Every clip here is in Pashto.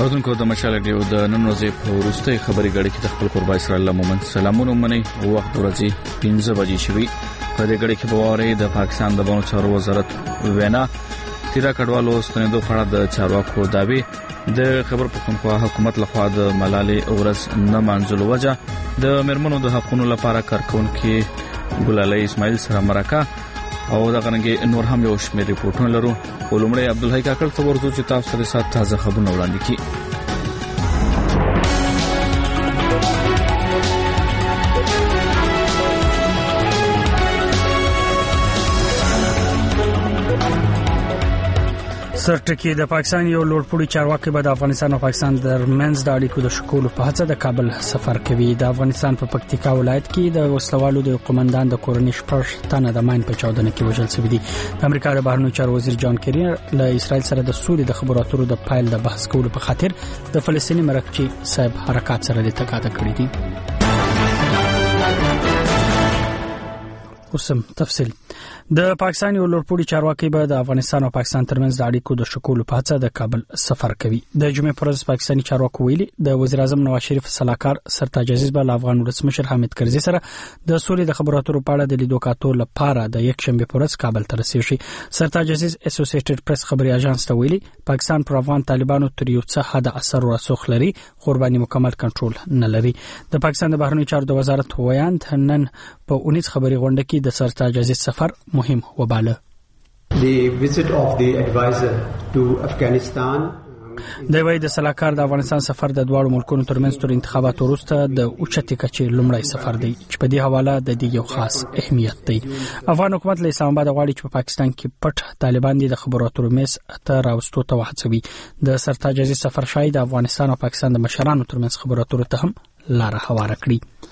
اوردونکو د مشال ډیو د نن ورځې په وروستۍ خبري غړي کې د خپل قربا اسرائیل مومن سلامونه مني وخت ورځي 15 بجې شوي په دې غړي کې په واره د پاکستان د بانو چارو وزارت وینا تیرا کډوالو ستنېدو په اړه د چارواکو داوی د خبر پښتونخوا حکومت لخوا د ملالۍ اورس نه منځلو وجه د مرمنو د حقوقو لپاره کارکونکو ګلالۍ اسماعیل سره مرکه او دا غنګي نور هم یو شمېر ریپورتونه لرو ولومړی عبدالحی کاکړ ته ورته چې تاسو سره سات تازه خبرونه وړاندې کړي سرټکی د پاکستان یو لوړپوړي چارواکي به د افغانستان او پاکستان ترمنځ د اړیکو د شکول په هڅه د کابل سفر کوي. د افغانستان په پکتیکا ولایت کې د وسلوالو د قومندان د کورنۍ شپږ تنه د ماین په چاودنه کې وژل شوي دي. د امریکا د بهرنیو چارو وزیر جان کیری له اسرائیل سره د سولې د خبرو اترو د پایل د بحث کولو په خاطر د فلسطیني مرکزي صاحب حرکت سره د تقاعد کړی دي. اوسم تفصیل د پاکستان یو لوړپوړي چارواکي به د افغانستان او پاکستان ترمنځ د اړیکو د شکول په هڅه د کابل سفر کوي. د جمعې پر ورځ پاکستاني چارواکو ویلي د وزیر اعظم نواز شریف سلاکار سرتاج عزیز به افغان ولسمشر حامد کرزي سره د سولې د خبرو اترو په اړه د لیدو کاتو لپاره د یک شنبه پر ورځ کابل ته رسیږي. سرتاج عزیز اسوسییټډ پریس خبري اژانس ته ویلي پاکستان پر افغان طالبانو تر یو څه حد اثر او رسوخ لري قرباني مکمل کنټرول نه لري. د پاکستان د بهرنیو چارو د وزارت ویاند نن په 19 خبري غونډه کې د سرتاج عزیز سفر مهم وباله. The visit of the advisor to Afghanistan د وای د سلاکار د افغانستان سفر د دوه ملکونو ترمنځ تر انتخاباتو وروسته د اوچتې کچې لومړی سفر دی چې په دې حواله د دې یو خاص اهمیت دی. افغان حکومت له اسلام آباد غواړي چې په پاکستان کې پټ طالبان د خبرو اترو میز ته راوستو ته وهڅوي. د سرتاج عزیز سفر شاید د افغانستان او پاکستان د مشرانو ترمنځ خبرو اترو ته هم لار هواره کړي.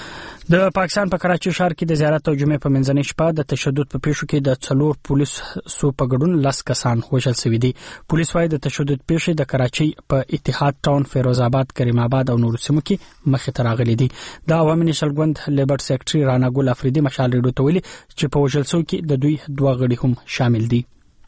د پاکستان په کراچي ښار کې د زیارت او جمعې په منځنۍ شپه د تشدد په پیښو کې د 4 پولیس سو په ګډون 10 کسان وژل شوي دي. پولیس وايي د تشدد پیښې د کراچي په اتحاد ټاون، فیروز آباد، کریم آباد او نورو سیمو کې مخې ته راغلي دي. د عوامي نېشنل ګوند لیبر سیکریټري رانا ګل افریدي مشال ریډیو ته ویلي چې په وژل شوو کې د دوی 2 غړي هم شامل دي.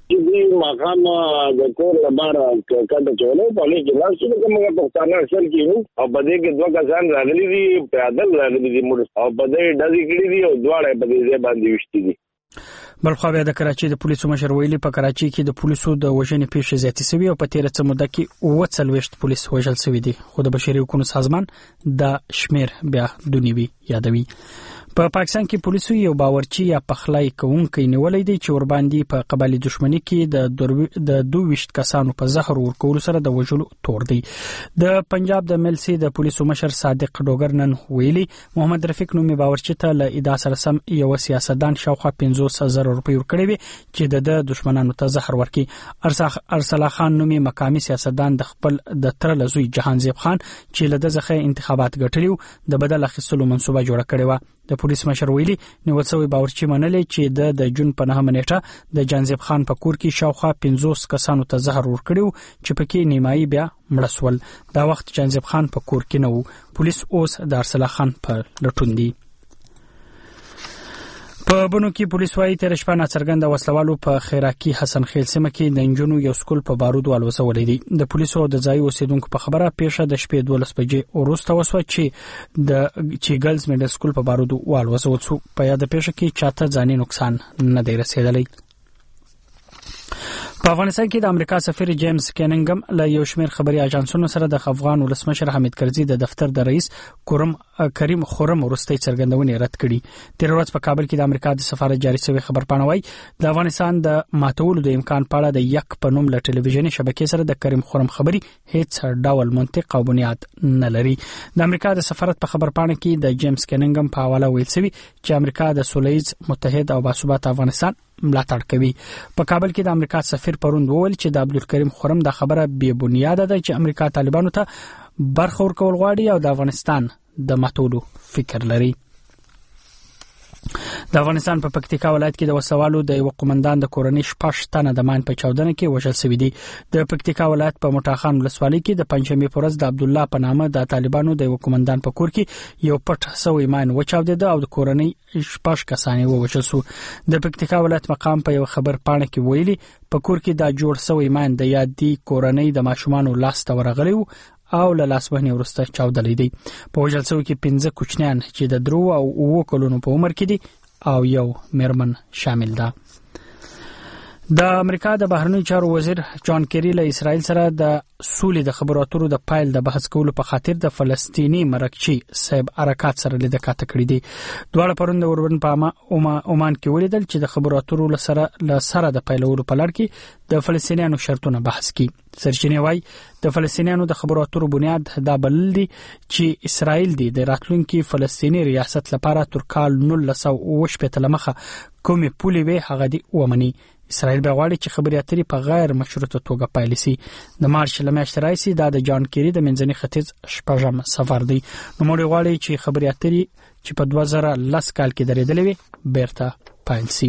مقام د کور لپاره کډه چولو په لږ لاس کې کومه پښتانه اثر کیو او بده کې 2 کسان راغلي دي پیادل راغلي دي او بده ډزې کړې دي او دواړه په دې باندې وشتي دي. بلخو بیا د کراچي د پولیسو مشر ویلي په کراچي کې د پولیسو د وژنې پیښې زیاتې شوې او په تیر څه موده کې 40 پولیس وژل شوي دي. خو د بشري حقوقو سازمان د شمیر بیا دونیوي یادوي. په پاکستان کې پولیسو یو باورچی یا پخلای کوونکی نیولې دي چې ور باندې په قبالي دښمنۍ کې د 22 کسانو په زهر ورکول سره د وژلو تور دی. د پنجاب د ملسي د پولیسو مشر صادق ډوګر نن ویلي محمد رفیق نومي باورچی ته له ادعا سره سم یو سیاستدان شاوخوا 500,000 روپۍ ورکړي وي چې د دښمنانو ته زهر ورکړي. ارسلا خان نومي مقامي سیاستدان د خپل د تر لزوی جهانزیب خان چې له دغه انتخابات ګټلیو د بدل اخیستلو منصوبه جوړه کړې و. د پولیس مشر ویلي نیول شوی باورچی منلې چې د جون په 9 نیټه د جانزیب خان په کور کې شاوخوا 50 کسانو ته زهر ورکړیو چې پکې نیمایي بیا مړه شول. دا وخت جانزیب خان په کور کې نه وو. پولیس اوس د ارسلا خان په لټون دي. په بنو کې پولیس وايي تر شپه ناڅرګنده وسلوالو په خیراکي حسن خیل سیمه کې د انجونو یو سکول په بارودو الوزولې دي. د پولیسو د ځای اوسیدونکو په خبره پیښه د شپې 12 بجې وروسته وسوه چې د ګرلز میډل سکول په بارودو والوزول شو. په یاد پیښه کې چاته ځاني نقصان نه دی رسیدلی. په افغانستان کې د امریکا سفیر جیمز کیننګم له یو شمېر خبري اژانسونو سره د افغان ولسمشر حامد کرزي د دفتر د رئیس کریم خورم ورستۍ څرګندونې رد کړي. تیر ورځ په کابل کې د امریکا د سفارت جاري شوی خبرپاڼه وايي د افغانستان د ماتولو د امکان په اړه د یک په نوم له ټلویزیوني شبکې سره د کریم خورم خبري هیڅ ډول منطق او بنیاد نه لري. د امریکا د سفارت په خبرپاڼه کې د جیمز کیننګم په حواله ویل شوی چې امریکا د سولهییز متحد او باثبات افغانستان ملاتړ کوي. په کابل کې د امریکا سفیر پروند وویل چې د عبدالکریم خورم د خبره بې بنیاده ده چې امریکا طالبانو ته برخه ورکول غواړي او د افغانستان د ماتولو فکر لري. د افغانستان په پکتیکا ولایت کې د وسوالو د یو قومندان د کورنۍ 6 تنه د مان په چاودنه کې وژل شوی دي. د پکتیکا ولایت په موټاخان ولسوالۍ کې د پنځمې پورز د عبد الله په نامه د طالبانو د یو قومندان په کور کې یو پټ سوی مان وچاودید او د کورنۍ 6 کسان وژل شو. د پکتیکا ولایت مقام په یو خبر پاڼه کې ویلي په کور کې دا جوړ سوی مان د یادې کورنۍ د ماشومان لاس ته ورغلی او له لاسوهنې وروسته چاودلې دي. په وژل شوو کې 15 کوچنیان چې د 3 او 9 کلونو په عمر کې دي او یو میرمن شامل ده. د امریکا د بهرنیو چارو وزیر جان کیری له اسرائیل سره د سولې د خبرو اترو د پایل د بحث کولو په خاطر د فلسطینی مرکچی صاحب حرکت سره لیدل کړي دي. دواړه پروند اوربن په عمان کې ولیدل چې د خبرو اترو سره د پایلولو په لړ کې د فلسطینیانو شرطونه بحث کړي. سرچینې وايي د فلسطینیانو د خبرو اترو بنیاد دا بلل دي چې اسرائیل د راتلونکي فلسطینی ریاست لپاره تر کال 1918 لمخه کومې پولې وي هغه دی ومني. اسرائیل به غواړي چې خبري اترې په غیر مشروطه توګه پایل شي. د مارچ لمشت راځي دا د جان کیری د منځني ختیځ شپږم سفر دی. نو موږ غواړي چې خبري اترې چې په 2010 کال کې درېدلې وي بیرته پایل شي.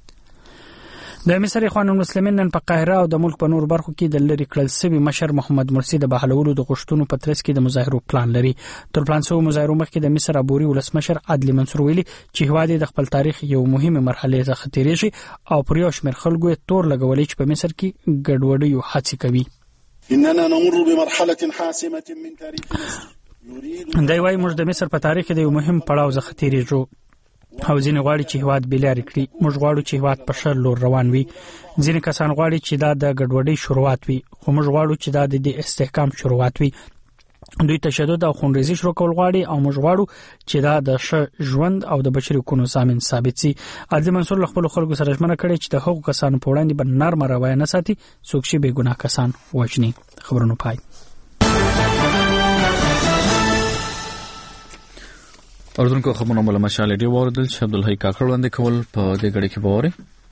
د مصر اخوان المسلمین نن په قاهره او د ملک په نور برخو کې د لری کړل سوي مشر محمد مرسی د بهلولو د غشتونو په ترڅ کې د مظاهرو پلان لري. تر پلان سو مظاهرو مخکې د مصر عبوري ولسمشر عدلی منصور ویلي چې هوادي د خپل تاریخ یو مهمه مرحله څخه تیرې شي او پر یو شمېر خلکو تور لګولې چې په مصر کې ګډوډي هڅه کوي. اننا نمر بمرحله حاسمه من تاريخ مصر. دا وايي موږ د مصر په تاریخ کې د یو مهم پړاو څخه تیرې شو. او ځینې غواړي چې هواد بلاري کړي. موږ غواړو چې هواد په شر لور روان وي. ځینې کسان غواړي چې دا د ګډوډۍ شروعات وي خو موږ غواړو چې دا د استحکام شروعات وي. دوی تشدد او خونریزي شروع کول غواړي او موږ غواړو چې دا د ښه ژوند او د بشري حقوقو ضامن ثابت شي. عدلی منصور له خپل خلکو سره ژمنه کړې چې د هغو کسانو په وړاندې به نرمه رویه نه ساتي څوک چې بې ګناه کسان وژني. خبرونه پای. اردن کو خبرونه مله مشاله دی وردل چې عبد الحی کاکړ وړاندې کول په دې غړي کې بوره.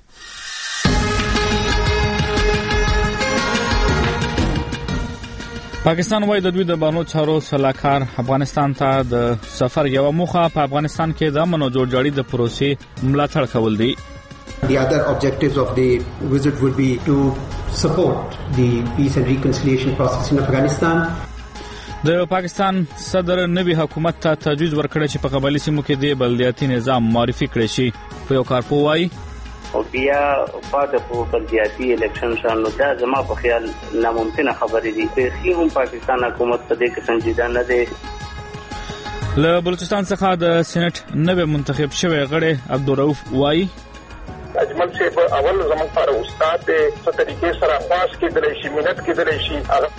پاکستان وايي د دوی د بانو چارو سلاکار افغانستان ته د سفر یو موخه په افغانستان کې د امن او جوړجاړي د پروسې ملاتړ کول دي. The other objectives of the visit would be to support the peace and reconciliation process in Afghanistan. د پاکستان صدر نوی حکومت ته تجویز ورکړی چې په قبایلی سیمو کې د بلدیاتي نظام معرفي کړي شي. په یو کارپو وايي او بیا بعد په بلدیاتي الیکشن شانو دا زما په خیال ناممکنه خبرې دي. په هم پاکستان حکومت په دې کې سنجیده نه دی. له بلوچستان څخه د سېنات نوی منتخب شوی غړی عبدالرؤف وايي اجمل صاحب اول زموږ پر استاد په طریقې سره خاص کې د شي مینت کې د شي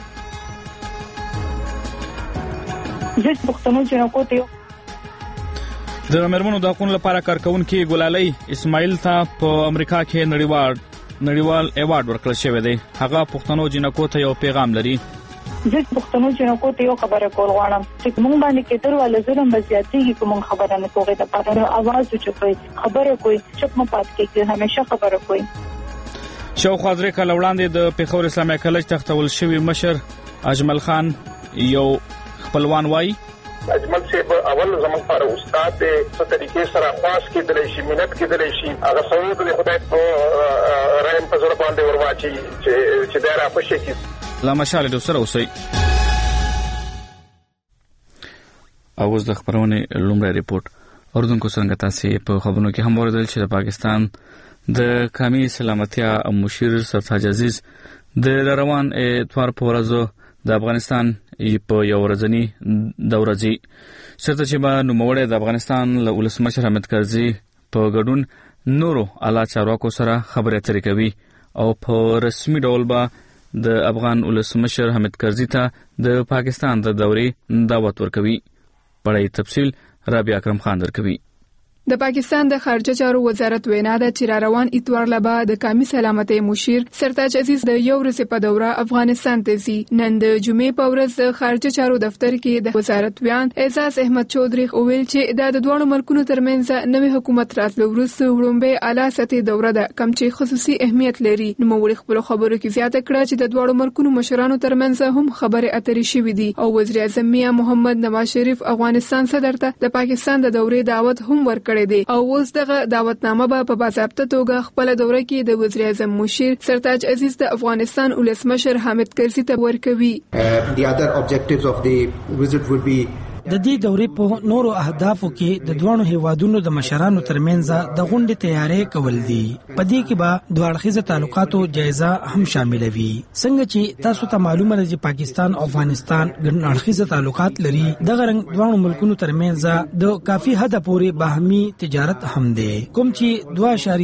زه پښتنو جنکو ته د مرمنو د حقوقو لپاره کارکونکو ګلالي اسماعیل ته په امریکا کې نړیوال ایوارډ ورکړل شوی دی. هغه پښتنو جنکو ته یو پیغام لري. زه پښتنو جنکو ته یو خبره کول غواړم چې موږ باندې کېدل ول ظلم بزیاتېږي کوم خبره نه کوي د پاره आवाज چوي خبره کوي چپ مو پات کې همیشه خبره کوي. شاوخوا درې کاله وړاندې د پیښور اسلامي کالج تختول شوی مشر اجمل خان یو خپلوان وايي اجمل صاحب اول زموږ پر استاد په طریقې سره خاص کې د شي مینت کې د شي هغه سعود د خدای په رایم په زړه باندې ورواچي چې دا را پښې کې لا مشاله د سره اوسي. اوس د خبرونه لومړی ریپورت اردن کو څنګه تاسو په خبرونو کې هم اوریدل چې د پاکستان د قومي سلامتیا مشیر سرتاج عزیز د روان اتوار په ورځو د افغانستان په یو ورځنی دوره ځي. سرته چې به نوموړی د افغانستان له ولسمشر حامد کرزي په ګډون نورو اعلی چارواکو سره خبرې اترې کوي او په رسمي ډول به د افغان ولسمشر حامد کرزي ته د پاکستان د دورې دعوت ورکوي. پړای تفصیل رابعه اکرم خان درکوي. د پاکستان د خارجه چارو وزارت وینا ده چې روان اتوار لبا د قومي سلامتۍ مشیر سرتاج عزیز د یو ورځې په دوره افغانستان ته ځي. نن د جمعې په ورځ د خارجه چارو دفتر کې د وزارت ویان اعزاز احمد چودري وویل چې د دوه ملکونو ترمنځ نوې حکومت راتلو وروسته وړاندې اعلی سطحي دوره ده کوم چې خصوصي اهمیت لري. نو موږ خپل خبرو کې زیاته کړه چې د دوه ملکونو مشرانو ترمنځ هم خبرې اترې شوې دي او وزیر اعظم میاں محمد نواز شریف افغانستان صدر ته د پاکستان د دورې دعوت هم ورکړ کړی دی او اوس دغه دعوتنامه به په باضابطه توګه خپل دوره کې د وزیر اعظم مشیر سرتاج عزیز د افغانستان ولسمشر حامد کرزي ته ورکوي. The other objectives of the visit would be د دې دورې په نورو اهدافو کې د دوه هیوادونو د مشرانو ترمنځ د غونډې تیاری کول دي. په دې کې به دوه اړخیزه تعلقاتو جایزه هم شامل وي. څنګه چې تاسو ته معلومه ده چې پاکستان او افغانستان ګڼ اړخیزه تعلقات لري، دغه رنګ دوه ملکونو ترمنځ د کافي حد پورې باهمي تجارت هم دی کوم چې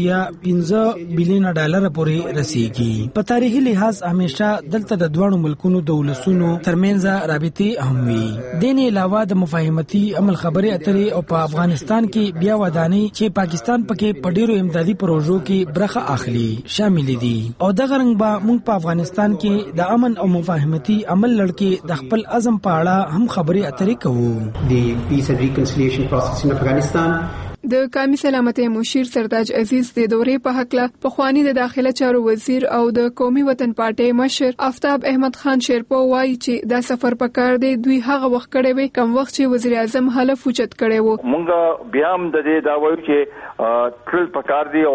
2.15 بلین ډالر پورې رسیدي. په تاریخي لحاظ همیشه دلته د دوه ملکونو د ولسونو ترمنځ رابطې هم وي. دین علاوه د مفاهمتي عمل خبرې اترې او په افغانستان کې بیا ودانۍ چې پاکستان پکې په ډیرو امدادي پروژو کې برخه اخلي شامل دي او دغه رنګ به موږ په افغانستان کې د امن او مفاهمتي عمل لړ د خپل عزم په اړه هم خبرې اترې کوو. the peace and reconciliation process in Afghanistan. د قومي سلامتۍ مشیر سرتاج عزیز د دورې په حق له پخوانی د داخله چارو وزیر او د قومي وطن پارټي مشر آفتاب احمد خان شیرپو وایي چې دا سفر په کار دی دوی هغه وخت کړی وي کوم وخت چې وزیر اعظم حلف اوچت کړی وو. مونږ بیا هم د دې دا وایو چې ټول په کار دی او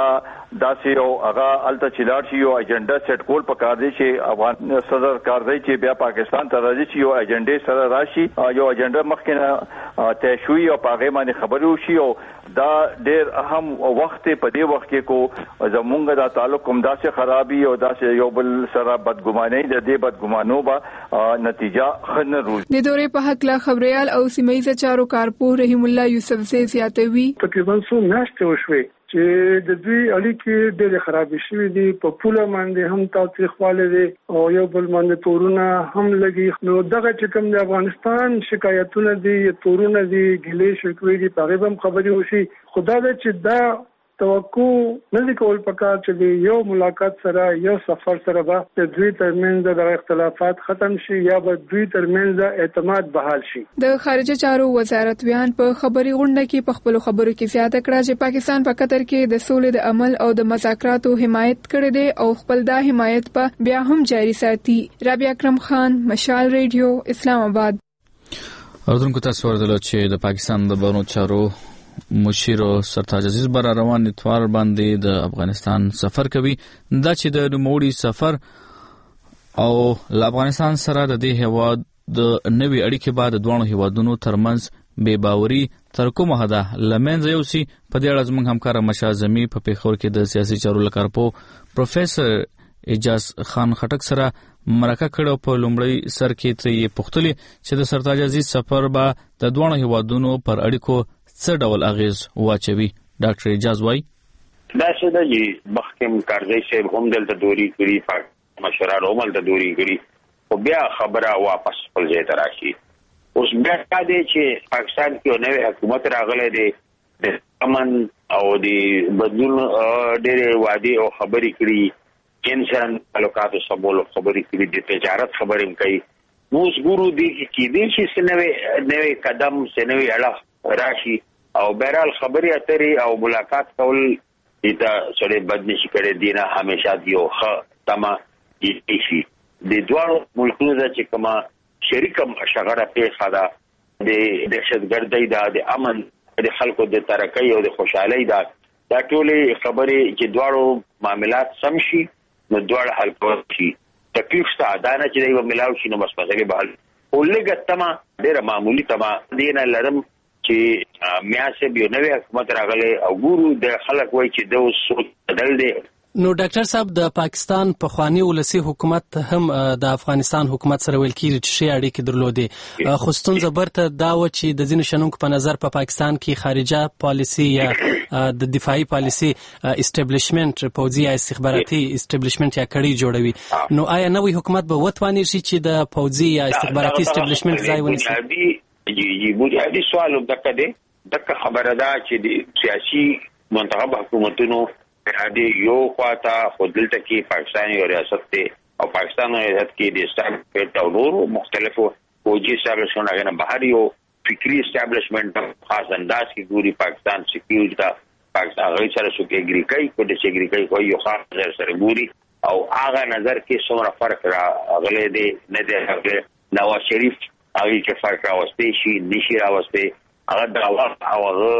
دا سي او هغه الته چلاړ شي او اجنډا سیټ کول په کار دی چې افغان صدر کار دی چې بیا پاکستان ته راځي چې یو اجنډا سره راشي یو اجنډا مخکنه ته شوي او پاغه باندې خبرو شي او دا ډېر اهم وخت په دې وخت کې کو زمونږ دا تعلق کوم داسې خرابي او داسې یو بل سره بدګماني د دې بدګمانو به نتیجه خنه روز. د دورې په حق لا خبريال او سیمایي چارو کارپور رحیم الله یوسف زیاتوي تقریبا څو میاشتې وشوي چې د دوی اړیکې ډېرې خرابې شوې دي په پوله باندې هم تاوتریخوالی دی او یو بل باندې تورونه هم لګي. نو دغه چې کوم د افغانستان شکایتونه دي تورونه دي ګیلې شکوې دي په هغې به هم خبرې وشي. خو دا ده چې دا توقع نه دي کول پکار چې یو ملاقات سره یو سفر سره به د دوی ترمنځ د اختلافات ختم شي یا به دوی ترمنځ اعتماد بحال شي. د خارجه چارو وزارت ویان په خبري غونډه کې په خپل خبرو کې زیاته کړه چې پاکستان په قطر کې د سولې د عمل او د مذاکراتو حمایت کړی دی او خپل دا حمایت په بیا هم جاری ساتي. رابعه اکرم خان، مشال ریډیو، اسلام آباد. اردن کو تاسو ورته چې د پاکستان د بانو چارو مشیر سرتاج عزیز بر روان اتوار باندې د افغانستان سفر کوي. دا چې د نوموړي سفر او ل افغانستان سره د دې هیواد د نوې اړیکې بعد د دوه هیوادونو ترمنځ بې باوري تر کومه حده لمنځه یوسي. په دې اړه زموږ همکار مشاعظمي په پیښور کې د سیاسي چارو لکارپو پروفیسور اجاز خان خټک سره مرکه کړو. په لومړی سر کې ترې پوښتلې چې د سرتاج عزیز سفر به د دوه هیوادونو پر اړیکو څه ډول اغیز واچوي. ډاکټر اجاز وایي دا څه دی مخکم کارځي چې هم دلته دوری کړی مشران هم دلته دوری کړی او بیا خبره واپس خپل ځای ته راشي. اوس بیا دا دی چې پاکستان کې نوې حکومت راغلی دی د امن او د بدلون ډېرې وعدې او خبرې کړي انسان تعلقاتو سمولو خبرې کړي د تجارت خبرې هم کوي. نو اوس ګورو دی چې دې چې نوې قدم نوې اړه راشي او بهرحال خبرې اترې او ملاقات کول دا سره بد نشي کړي دینه همیشه دیو ښه تما شي. د دوه ملکونو چې کومه شریکه شغړه پیښه ده د دهشتګردۍ ده د امن د خلکو د ترقۍ او د خوشحالۍ ده دا ټولې خبرې چې دواړو معاملات سم شي نو دواړه حل کول شي. تکلیف ستا دانه چې دی ملاو شي نو بس مسله به حل ولګه تما ډېره معمولی تما دینه لرم چې میاسه به نوې حکومت راغله او ګورو د خلک وای چې د سوچ بدل دی. نو ډاکټر صاحب د پاکستان پخوانی ولسی حکومت هم د افغانستان حکومت سره ویل کیږي چې شی اړیکې درلودې خو ستونزه برته دا و چې د ځینو شنونکو په نظر په پاکستان کې خارجه پالیسی یا د دفاعي پالیسی اسټابلیشمنت پوځي یا استخباراتي اسټابلیشمنت یا کړي جوړوي. نو آیا نوې حکومت به وتواني شي چې د پوځي یا استخباراتي اسټابلیشمنت ځای ونیسي؟ بنیادی سوال دغه دی دغه خبره ده چې د سیاسي منتخب حکومتونو د یو خواته خو دلته کې پاکستان یو ریاست دی او پاکستان ریاست کې د اسټابلیشمنت او نورو مختلفو فوجي اسټابلیشمنت هغه نه بهر یو فکری اسټابلیشمنت خاص انداز کې ګوري پاکستان سکیورټي دا پاکستان غوښتل سره څوک اګریکای کو د اګریکای کو یو خاص نظر سره ګوري او هغه نظر کې څومره فرق راغلی دی نه دی هغه نواز شریف هغه کې فرق راوستي شي نشي راوستي هغه دا او هغه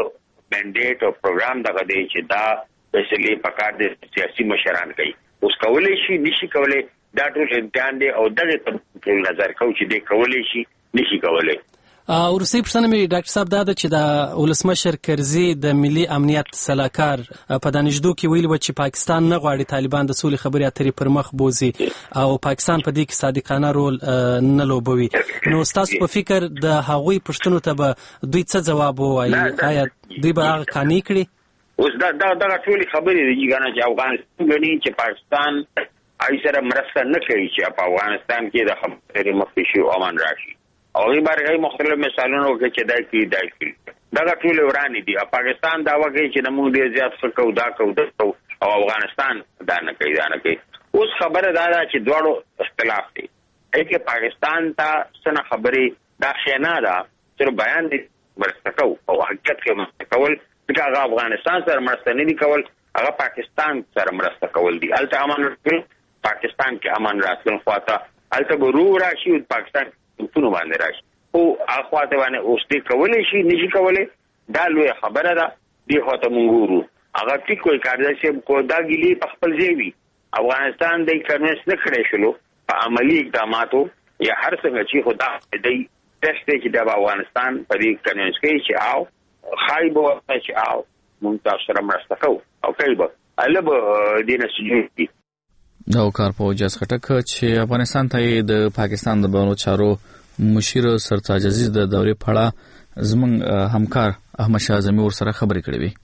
منډیټ او پروګرام دغه دی چې دا فیصله پکار دي سیاسي مشران کوي. اوس کولای شي نشي کولای دا ټول امتحان دی او دغه په نظر کو چې دی کولای شي نشي کولای. ورسې پښتنه مې ډاکټر صاحب دا چې د ولسمشر کرزي د ملي امنیت سلاکار په دانشدو کې ویل و چې پاکستان نه غواړي طالبان د سولې خبرې اترې پر مخ بوزي او پاکستان په دې کې صادقانه رول نه لوبوي. نو تاسو په فکر د هغوی پښتنو ته به دوی څه جواب وایي؟ آیا دوی به هغه قانع کړي؟ اوس دا ټول خبرې دي چې افغانستان غني چې پاکستان ایسره مرسته نه کوي چې په افغانستان کې د خبرې مخ شي او امن راشي. او یې بارګي مختلف مثالونه وکړي چې دای کی دا ټول ورانی دي. پاکستان دا وکړي چې موږ ډیر زیات څه کوو دا کوو او افغانستان دا نه کوي. اوس خبره دا ده چې دواړو اختلاف دي. چې پاکستان ته څنګه خبرې دا خیانه ده چې بیان دي مرسته او حقیقت کې مرسته کول چې هغه افغانستان سره مرسته نه دي کول، هغه پاکستان سره مرسته کول دي. الته امن راتل پاکستان کې امن راتل خواته الته ورو راشي پاکستان پونو باندې راشي او اخواته باندې اوس دې کولای شي نشي کولای. دا لوی خبره ده. دې خواته مونږ هغه ټیک کوئی کار دی چې کو دا ګلی په خپل ځای وي. افغانستان د کنوینس نه کړی شلو په عملی اقداماتو یا هر څنګه چې خدا دې تشته چې د افغانستان په دې کنوینس کې چې او خایبو چې او مونږ تاسو سره مرسته کوو او کایبه الب دینه سجدي دا کار په وجه څخه چې افغانستان ته د پاکستان د بهرنیو چارو مشیر سرتاج عزیز د دورې پړه زمونږ همکار احمد شاه اعظمي ور سره خبرې کړې وي.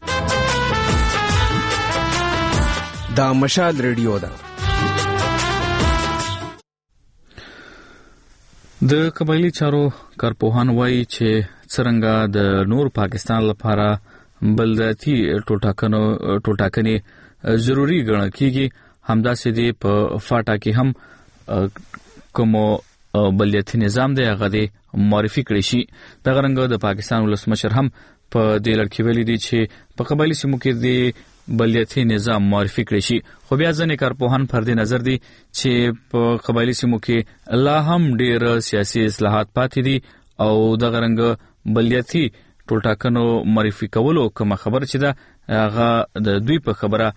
دا مشال ریډیو ده. د قبایلی چارو کارپوهان وایي چې څرنګه د نور پاکستان لپاره بلداتي ټولټاکنې ضروری ګڼل کیږي، همداسې دی په فاټا کې هم کوم بلدیاتي نظام دی هغه دی معرفي کړی شي. دغه رنګ د پاکستان ولسمشر هم په دې لړ کې ویلي دی چې په قبایلی سیمو کې د بلدیاتي نظام معرفي کړی شي. خو بیا ځینې کارپوهان پر دې نظر دي چې په قبایلی سیمو کې لا هم ډېر سیاسي اصلاحات پاتې دي او دغه رنګ بلدیاتي ټولټاکنو معرفي کولو کوم خبر چې دا هغه د دوی په خبره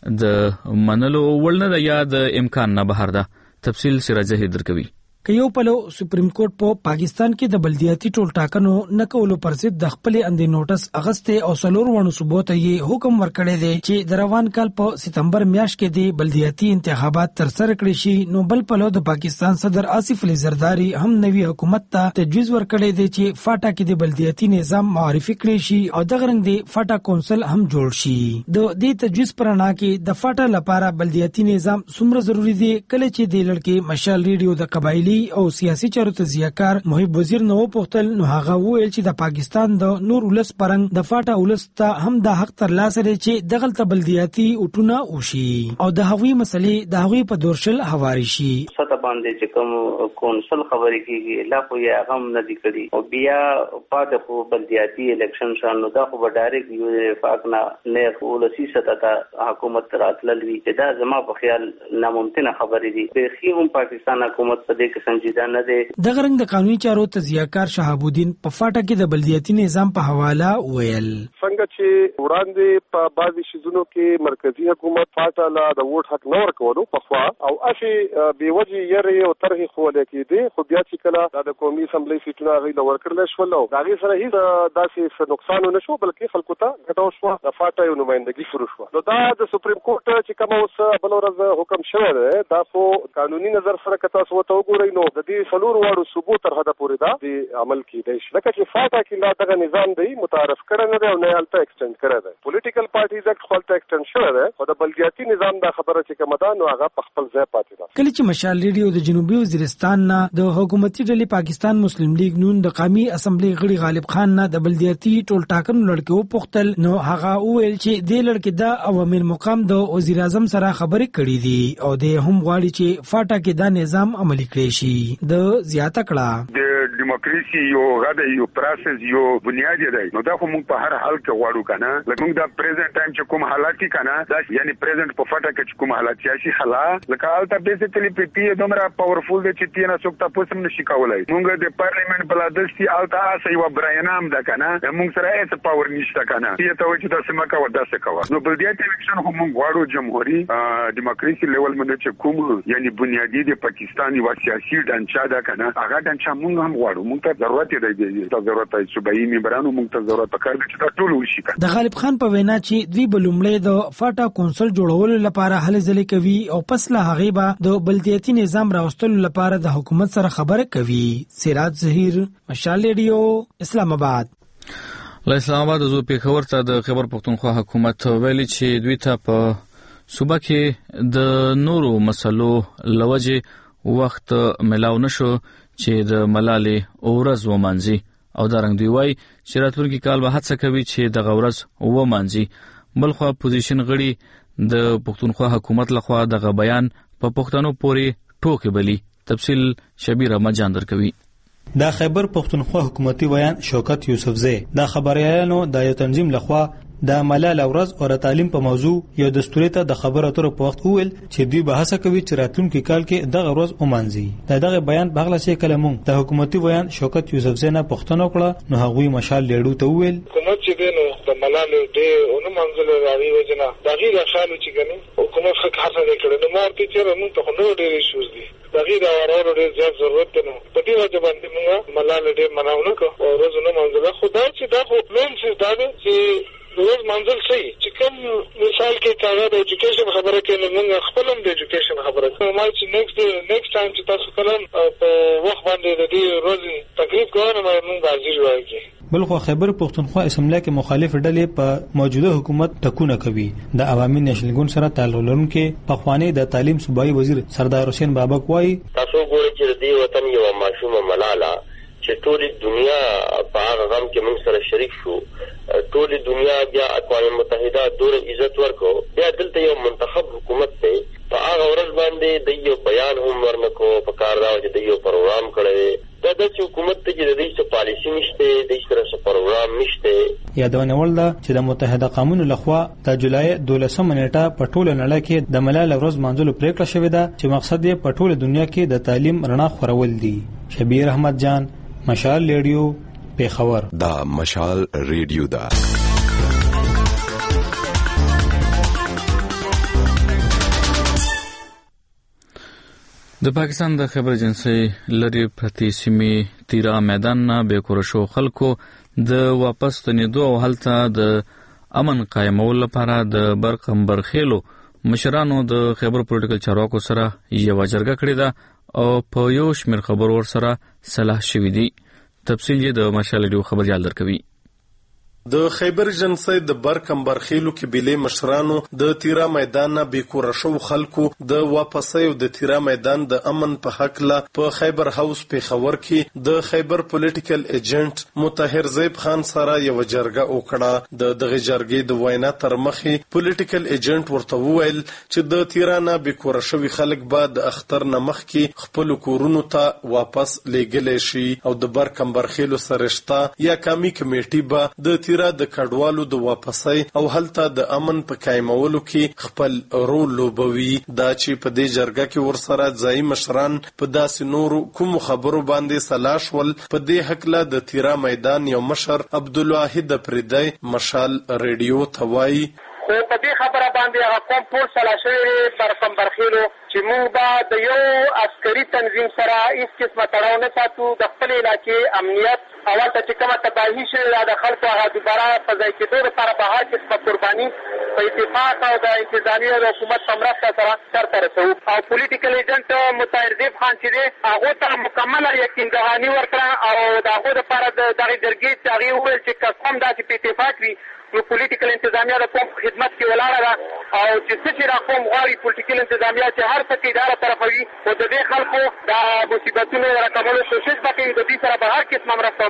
د منلو وړ نه ده یا د امکان نه بهر ده. تفصیل سراج زهیر درکوي. که یو پلو سپریم کورټ په پاکستان کې د بلدیاتي ټولټاکنو نه کولو پر ضد د خپل اندې نوټس اغسته او سلور ونو ثبوت یې حکم ورکړی دی چې د روان کال په سپتمبر میاشت کې د بلدیاتي انتخابات تر سره کړي شي. نو بل پلو د پاکستان صدر آصف علي زرداری هم نوي حکومت ته تجویز ورکړی دی چې فاټا کې د بلدیاتي نظام معرفي کړي شي او دغه رنګ د فاټا کونسل هم جوړ شي. د دې تجویز پرانا کې د فاټا لپاره بلدیاتي نظام څومره ضروری دی کله چې د لړکې مشال ریډیو د قبایلی او سیاسي چارو تجزیه‌کار محب وزیر نو پوښتل نو هغه ویل چې د پاکستان د نور ولس پرنګ د فاټا ولس ته هم د حق تر لاسه لري چې دغه تبلدیاتي اوټونه وشي او د هغوی مسلې د هغوی په دورشل حواري شي. ستا باندې چې کوم کونسل خبرې کیږي لا خو یې هغه نه دي کړی او بیا پاتې خو بلدیاتي الیکشن شانو دا خو ډایرکټ یو فاکنا نه ولسی ستا ته حکومت راتللوي چې دا زما په خیال ناممکنه خبرې دي. به هم پاکستان حکومت په دې کې سنجیده نه دی. دغه رنګ د قانوني چارو تجزیه‌کار شهاب الدین په فاټا کې د بلدیاتي نظام په حواله ویل څنګه چې وړاندې په بعضي شیزونو کې مرکزی حکومت فاټا لا د ووټ حق نه ورکولو په خوا او اشي به وجه یې او طرح خو لکې دي خو بیا چې کله د قومي اسمبلی سیټونه غي لور کړل شو او هغه سره هیڅ داسې نقصان نه شو بلکې خلکو ته ګټه شو. د فاټا یو نمائندګي شروع شو. نو دا د سپریم کورټ چې کوم اوس بل ورځ حکم شوی دی دا خو قانوني نظر سره کته سو ته وګورئ نو د دې څلور واړو ثبوت تر حد پورې دا د عمل کېدای شي. لکه چې فاټا کې لا دغه نظام دی متعارف کړی نه دی او نه هلته ایکسټند کړی دی. پولیټیکل پارټیز اکټ خپل ایکسټند شوی دی خو د بلدیاتي نظام دا خبره چې کومه ده نو هغه په خپل ځای پاتې ده. کله چې مشال ریډیو د جنوبي وزیرستان نه د حکومتي ډلې پاکستان مسلم لیگ نون د قومي اسمبلی غړي غالب خان نه د بلدیاتي ټولټاکنو لړکې وپوښتل نو هغه وویل چې د لړکې د عوامل مقام د وزیر اعظم سره خبرې کړې دي او د هم غواړي چې فاټا کې دا نظام عملي کړي شي. د زیاته کړه د دیموکراسي یو غاده یو پروسس یو بنیاد دی نو دا خو موږ په هر حال کې غواړو کنه لکه موږ دا پریزنت ټایم چې کوم حالات کې کنه دا یعنی پریزنت په فټه کې کوم حالات شي خلا لکه البته بیسیکلی په پی دومره پاورفول دی چې تینا څوک تاسو هم نشي کولای موږ د پارلیمنت بلادستي البته سیوا برایانام دا کنه موږ سره هیڅ پاور نشته کنه ته ته چې تاسو ما کوه دا څه کوه نو بلدیاتي الیکشن هم موږ غواړو جمهوریت دیموکراسي لیول باندې چې کوم یعنی بنیادی د پاکستان یو سیاسي ډانچا دا کنه هغه ډانچا موږ هم غواړو موږ ته ضرورت دی ته ضرورت دی صوبایي ممبرانو موږ ته ضرورت پکار دی چې ټول وشي د غالب خان په وینا چې دوی بلومړی د فاټا کونسل جوړولو لپاره هلې ځلې کوي او پس له هغې به د بلدیاتي نظام راوستلو لپاره د حکومت سره خبره کوي. سراج ظهیر، مشال ریډیو، اسلام آباد. له اسلام آباد زو پیښور ته د خیبر پښتونخوا حکومت ویلي چې دوی ته په صوبه کې د نورو مسلو لوجه وخت ملاو نشو چې د ملالې اورز ومانځي او دا رنګ دی وای چې راتلونکي کال به هڅه کوي چې د غورز ومانځي. بلخوا پوزیشن غړي د پښتونخوا حکومت لخوا دغه بیان په پښتنو پورې ټوکې بلی. تفصیل شبیر احمد جان درکوي. دا خیبر پښتونخوا حکومتي بیان شوکت یوسفزی دا خبريالانو د یو تنظیم لخوا د ملالې ورځ او تعلیم په موضوع یو دستوري ته د خبرو اترو په وخت وویل چې دوی به هڅه کوي چې راتلونکي کال کې دغه ورځ ومانځي. دغه بیان په هغه څه کلمون د حکومتي بیان شوکت یوسفزی نه پښتنو کړه نو هغوی مشال لیډو ته وویل حکومت چې دینو د ملالې ډېر اونو منځل راوي وجنه دغه راخالو چې غني حکومت څخه هڅه وکړي نو مورته چې موږ ته نو ډېر شوز دي دغه دا ورور ډېر زیات ضرورت دی نو په دې وجه باندې موږ ملالې ډېر مناونه کو او ورځ نو منځل خدای چې دا خو پلان چې دا چې روز منزل صحیح چې کوم مثال کې کاغذ د ایجوکیشن خبره کوي موږ خپل هم د ایجوکیشن خبره کوو ما چې نیکسټ ټایم چې تاسو کلم په وخت باندې د دې ورځې تقریب کوو موږ حاضر وایو. بلخو خیبر پښتونخوا اسمبلی کې مخالف ډلې په موجوده حکومت ټکونه کوي. د عوامي نېشنل ګوند سره تعلق لرونکي پخوانی د تعلیم صوبایي وزیر سردار حسین بابک وایي تاسو ګورئ چې د وطن یو ماشومه ملاله چې ټول دنیا په هغه غم کې موږ سره شریک شو ټول دنیا بیا اقوام متحده دور عزت ورکو بیا دلته یو منتخب حکومت دی په هغه ورځ باندې د یو بیان هم ورنکو په کار دا چې د یو پروګرام کړی دا د حکومت ته چې د دې څه پالیسی نشته د هیڅ سره پروګرام نشته. یادونه ولدا چې د متحده قومونو لخوا د جولای 12 نیټه په ټوله نړۍ کې د ملالې ورځ منځلو پریکړه شوې ده چې مقصد یې په ټوله دنیا کې د تعلیم رڼا خورول دي. شبیر احمد جان، مشال ریډیو، پیښور. دا مشال ریډیو دا د پاکستان د خیبر ایجنسی لري پرتی سیمې تیرا میدان نه بیکور شو خلکو د واپس تنیدو او هلته د امن قائمولو لپاره د برقمبر خېلو مشرانو د خیبر پولیټیکل چارواکو سره یو جرګه کړې ده او په یو شمېر خبرو سره صلاح شوې دي. تفصیل یې د مشال ریډیو خبريال درکوي. د خیبر ایجنسی د برکمبر خېلو کې بیلې مشرانو د تیرا میدان نه بیکور شو خلکو د واپسې او د تیرا میدان د امن په حق لا په خیبر هاوس پیښور کې د خیبر پولیټیکل ایجنټ مطهر زیب خان سره یو جرګه وکړه. دغه جرګې د وینا تر مخې پولیټیکل ایجنټ ورته وویل چې د تیرا نه بیکور شوی خلک بعد اختر نه مخ کې خپل کورونو ته واپس لېږل شي او د برکمبر خېلو سرشتہ یا کمی کمیټي به د تیرا د کډوالو د واپسۍ او هلته د امن په قائمولو کې خپل رول لوبوي. دا چې په دې جرګه کې ورسره ځای مشران په داسې نورو کوم خبرو باندې سلاش ول په دې حق لا د تیرا میدان یو مشر عبدالواحد پردی مشال ریډیو توای خو په دې خبره باندې هغه کوم ټول سلاشوي برکمبر خېلو چې موږ به د یو عسکري تنظیم سره هیڅ قسمه تړاو نه ساتو. د خپل علاقې امنیت اول ته چې کومه تباهي شوې ده د خلکو هغه دوباره په ځای کېدو لپاره به هر قسمه قرباني په اتفاق او د انتظامیه د حکومت په مرسته سره سرته رسوو. او پولیټیکل ایجنټ مطهر زیب خان چې دی هغو ته مکمله یقین دهاني ورکړه او د هغو دپاره د دغې جرګې چې هغې وویل چې که کوم داسې په اتفاق وي نو پولیټیکل انتظامیه د قوم په خدمت کې ولاړه ده او چې څه چې دا قوم غواړي پولیټیکل انتظامیه چې هر څه کې اداره طرفوي او د دې خلکو د مصیبتونو راکمولو کوشش به کوي د دې سره به هر قسمه مرسته او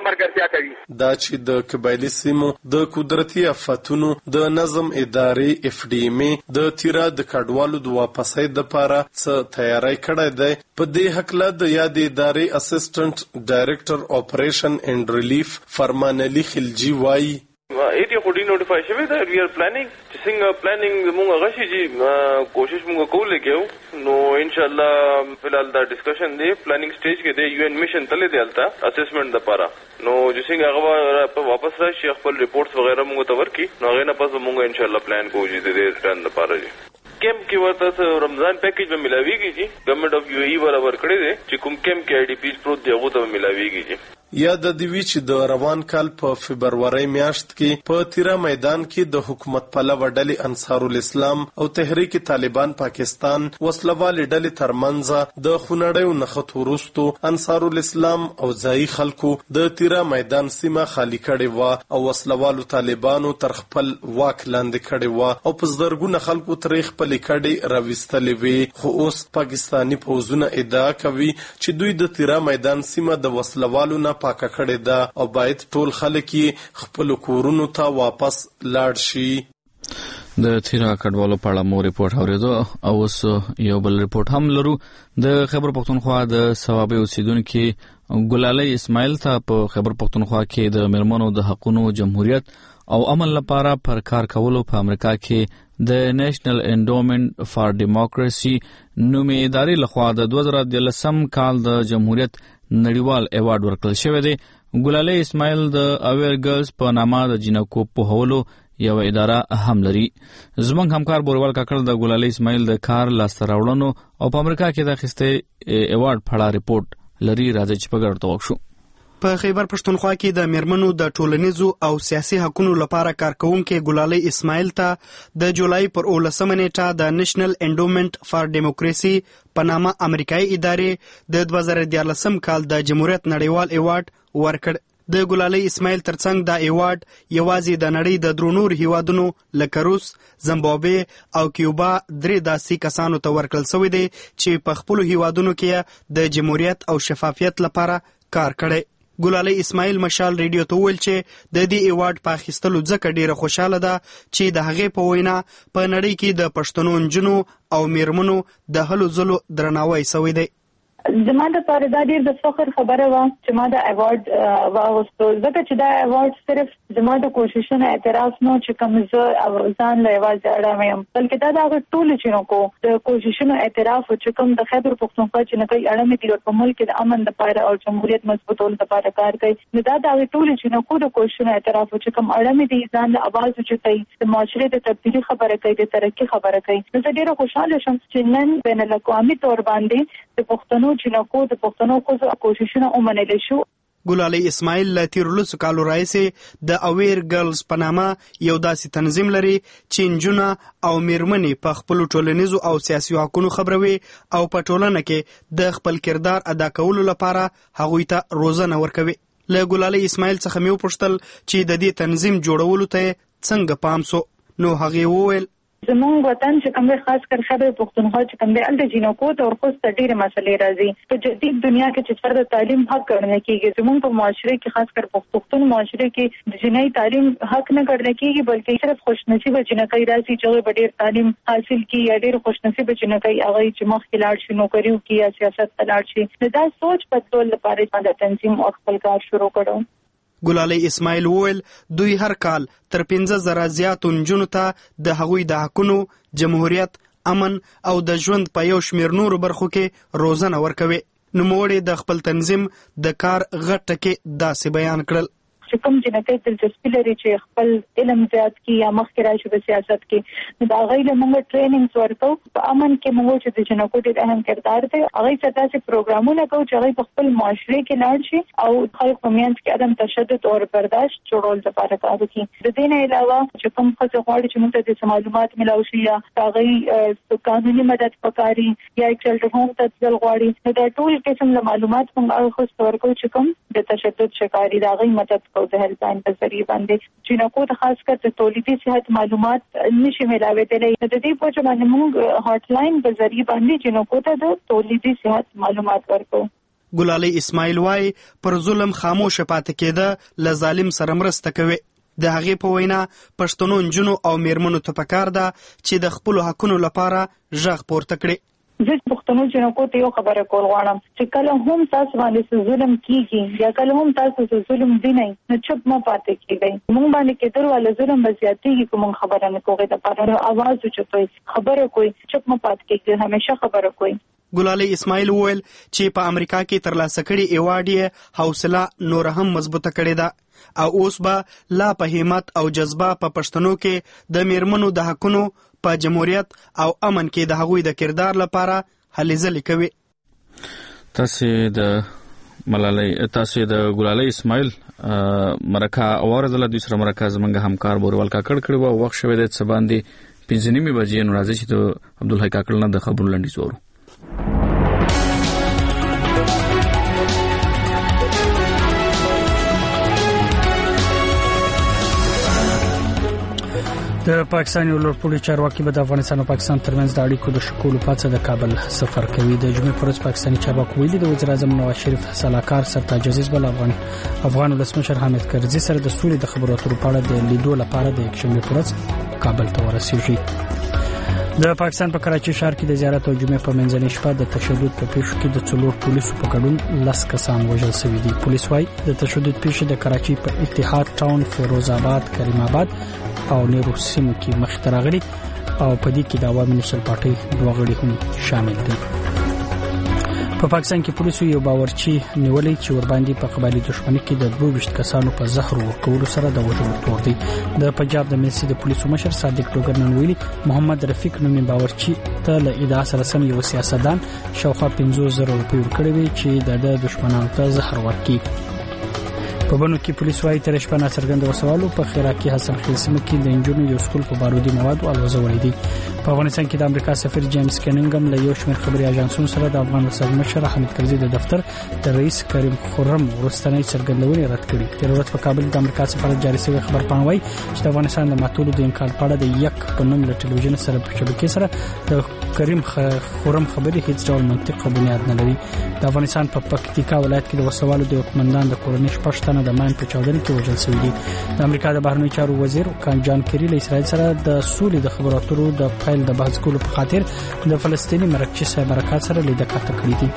مرګرتیا کوي. دا چې د قبایلی سیمو د قدرتي آفاتونو د نظم ادارې FDMA د تیرا د کډوالو د واپسۍ د لپاره څه تیاری کړی دی. په دې حقله د یاد ادارې اسسټنټ ډایریکټر اپریشن اینڈ ریلیف فرمان علي خلجی وایي ایټي خو ډی نوټیفای شوی دا وی آر پلانینګ چې څنګه پلانینګ موږ غشي چې کوشش موږ کولای کېو نو ان شاء الله فلحال دا ډسکشن دی پلانینګ سټیج کې دی UN میشن تللی دی التا اسسمنت لپاره نو چې څنګه هغه واپس راشي خپل ریپورټس وغیرہ موږ ته ورکړي نو هغه نه پس موږ ان شاء الله پلان کوو چې د ریټرن لپاره کیمپ کې ورته رمضان پیکیج به ملاويږي چې گورنمنت اف UAE برابر کړی دی چې کوم کیمپ کې IDPs پروت دی هغه ته ملاويږي. یا د دوی چې د روان کال په فبرवरी میاشت کې په تیرا میدان کې د حکومت پلوه ډلې انصار الاسلام او تحریک طالبان پاکستان وسلوالې ډلې ترمنځ د خونړیو نښتو وروستو انصار الاسلام او ځایي خلکو د تیرا میدان سیمه خالی کړې وه او وسلوالو طالبانو تر خپل واک لاندې کړې وه او په زرګونه خلکو ترې خپلې کډې راویستلې وې. خو اوس پاکستاني پوځونه ادعا کوي چې دوی د تیرا میدان سیمه د وسلوالو نه پاکه کړې ده او باید ټول خلک یې خپل کورونو ته واپس لاړ شي. د تیرا کډوالو په اړه مو ریپورت اوریدو او اوس یو بل ریپورت هم لرو. د خیبر پختونخوا د ثوابي اوسیدونکو ګلالۍ اسماعیل ته په خیبر پختونخوا کې د میرمنو د حقوقو جمهوریت او عمل لپاره پر کار کولو په امریکا کې د نېشنل انډومنټ فار ډیموکراسي نومي ادارې لخوا د 2013 کال د جمهوریت نړیوال ایوارډ ورکړل شوی دی. ګلالۍ اسماعیل د اویر ګرلز په نامه د جنکو په هولو یو اداره هم لري. زمونږ همکار بوروال کاکړ د ګلالۍ اسماعیل د کار لاسته راوړنو او په امریکا کې د اخیستې ایوارډ په اړه ریپورت لري. راځي چې په ګډه توغ شو. په خیبر پښتونخوا کې د میرمنو د ټولنیزو او سیاسي حقوقو لپاره کارکونکو ګلالۍ اسماعیل ته د جولای پر 19 نیټه د نېشنل انډومنټ فار ډیموکراسي په نامه امریکایي ادارې د 2013 کال د جمهوریت نړیوال ایوارډ ورکړ. د ګلالۍ اسماعیل ترڅنګ دا ایوارډ یوازې د نړۍ د درو نور هیوادونو لکه روس، زیمبابوې او کیوبا درې داسې کسانو ته ورکړل شوی دی چې په خپل هیوادونو کې د جمهوریت او شفافیت لپاره کار کړی. ګلالۍ اسماعیل مشال ریډیو ته وویل چې د دې ایوارډ په اخیستلو ځکه ډیره خوشاله ده چې د هغې په وینا په نړۍ کې د پښتنو نجونو او میرمنو د هلو ځلو درناوی شوی دی. زما د لپاره دا ډېر د فخر خبره وه چې ما دا ایوارډ واغوستو ځکه چې دا ایوارډ صرف زما د کوششونو اعتراف نه چې کوم زه ځان له یوازې اړه یم بلکې دا د هغه ټولو جنکو د کوششونو اعتراف چې کوم د خیبر پښتونخوا جنکۍ اړه دي او په ملک د امن لپاره او جمهوریت مضبوطولو لپاره کار کوي نو دا د هغه ټولو جنکو د کوششونو اعتراف چې کوم اړه دي ځان له اواز اوچتوي د معاشرې د تبدیلي خبره کوي د ترقۍ خبره کوي نو زه ډېره خوشحاله شم چې نن بین الاقوامي طور باندې د پښتنو جنکو د پښتنو کوششونه ومنل شو. ګلالۍ اسماعیل له تیرلسو کالو راهیسې د اویر ګرلز په نامه یو داسې تنظیم لري چې نجونه او میرمنې په خپلو ټولنیزو او سیاسي حقونو خبروي او په ټولنه کې د خپل کردار ادا کولو لپاره هغوی ته روزنه ورکوي. له ګلالۍ اسماعیل څخه مې وپوښتل چې د دې تنظیم جوړولو ته څنګه پام سو نو هغې وویل زموږ وطن چې کوم خاص کر خیبر پښتونخوا چې کوم دی الته جنکو ته ورخص ډېرې مسلې راځي په جدید دنیا کې چې فرد تعلیم حق ګڼل کېږي زموږ په معاشره کې خاص کر پښتون معاشره کې د جنۍ تعلیم حق نه ګڼل کېږي بلکې صرف خوشنصیبه جنکۍ راځي چې به ډېر تعلیم حاصل کړي یا ډېر خوشنصیبه جنکۍ هغه چې مخکې لاړ شي نوکری وکړي یا سیاست ته لاړ شي دا سوچ بدلول لپاره د تنظیم او خپل کار شروع کړو. ګلالۍ اسماعیل وویل دوی هر کال تر 15,000 زیاتو نجونو ته د هغوی د حقونو، جمهوریت، امن او د ژوند په یو شمېر نورو برخو کې روزنه ورکوي. نوموړي د خپل تنظیم د کار غټ ټکي داسې بیان کړل چې کوم جنکۍ دلچسپي لري چې خپل علم زیات کړي یا مخکې راشي په سیاست کې نو د هغوی له موږ ټریننګز ورکوو. په امن کې موږ چې د جنکو ډېر اهم کردار دی هغوی ته داسې پروګرامونه کوو چې هغوی په خپل معاشرې کې لاړ شي او خلک په منځ کې عدم تشدد او برداشت جوړولو لپاره کار وکړي. د دې نه علاوه چې کوم ښځې غواړي چې موږ ته د معلومات میلاو شي یا هغوی قانوني مدد پکاري یا چلډرن هوم ته تلل غواړي نو دا ټول قسم له معلومات موږ هغوی ورکوو چې کوم د تشدد شکاري د هغوی مدد او د هیلپلاین په ذریعه باندې جنکو ته خاص کر د تولیدي صحت معلومات نشي ملاوېدلی د دې په وجه باندې موږ هاټ لاین په ذریعه باندې جنکو ته د تولیدي صحت معلومات ورکوو. ګلالۍ اسماعیل وایي پر ظلم خاموش پاتې کېده له ظالم سره مرسته کوي. د هغې په وینا پښتنو نجونو او میرمنو ته پکار ده چې د خپلو حقونو لپاره غږ پورته کړي. زه پښتنو جنکو ته یو خبره کول غواړم چې کله هم تاسو باندې ظلم کیږي یا کله هم تاسو ظلم دینئ نو چپ مه پاتې کیږئ. موږ باندې کېدل ولا ظلم به زیاتېږي که موږ خبره نه کوو. د پاره आवाज اوچتوي خبره کوي چپ مه پاتې کیږئ همیشه خبره کوي. ګلالۍ اسماعیل وویل چې په امریکا کې ترلاسه کړي ایوارډ یې حوصله نور هم مضبوطه کړې ده او اوس به لا په همت او جذبه په پښتنو کې د میرمنو د حقونو په جمهوریت او امن کې د هغوی د کردار لپاره هلې ځلې کوي. تاسو د ګلالۍ اسماعیل مرکه اوریدله. دوی سره مرکه زمونږ همکار بوروال کاکړ کړی و. وخت شوی دی څه باندې 5:30 بجې. نو راځي چې د عبدالحی کاکړ نه د خبرو لنډیز وورو. د پاکستان یو لوړپوړي چارواکي به د افغانستان او پاکستان ترمنځ د اړیکو د شکولو پاتې د کابل سفر کوي. د جمعې پر ورځ پاکستاني چارواکو ویلي د وزیر اعظم نواز شریف سلاکار سرتاج عزیز بل افغان ولسمشر حامد کرزي سره د سولې د خبرو اترو په اړه د لیدو لپاره د یکشنبې پر ورځ کابل ته ورسېږي. د پاکستان په کراچي ښار کې د زیارت او جمعې په منځنۍ شپه د تشدد په پیښو کې د 4 پولیسو په ګډون 10 کسان وژل شوي دي. پولیس وايي د تشدد پیښې د کراچي په اتحاد ټاون، فیروز آباد، کریم آباد او نورو سیمو کې مخته راغلي او په دې کې د عوامي نشل پارټۍ 2 غړي هم شامل دي. په پاکستان کې پولیسو یو باورچی نیولې چې ور باندې په قبایلی دښمنۍ کې د 22 کسانو په زهر ورکولو سره د وژلو تور دی. د پنجاب د ملسي د پولیسو مشر صادق ډوګر نن ویلي محمد رفیق نومي باورچی ته له ادعا سره سم یو سیاستدان شاوخوا 50,000 روپۍ ورکړي وي چې د دښمنانو ته زهر ورکړي. په بنو کې پولیس وايي تر شپه ناڅرګند وسوالو په خیراکي حسن خیل سیمه کې د انجونو یو سکول په بارودي موادو الوزولې دي. په افغانستان کې د امریکا سفیر جیمز کیننګم له یو شمېر خبري اژانسونو سره د افغان ولسمشر حامد کرزي د دفتر د رئیس کریم خرم ورستنۍ څرګندونې رد کړې. تیر ورځ په کابل د امریکا سفارت جاري شوی خبرپاڼه وايي چې د افغانستان د ماتولو د امکان په اړه د یک په نوم له ټلویزیون سره په شبکې سره د کریم خرم خبري هیڅ ډول منطق او بنیاد نه لري. د افغانستان په پکتیکا ولایت کې د وسوالو د قومندان د کورنۍ 6 تنه د ماین په چاودنه کې وژل شوي دي. د امریکا د بهرنیو چارو وزیر جان کیری له اسرائیل سره د سولې د خبرو اترو د فایل د بحث کولو په خاطر د فلسطیني مرکزي صاحب حرکت سره لیدنه کړې دي.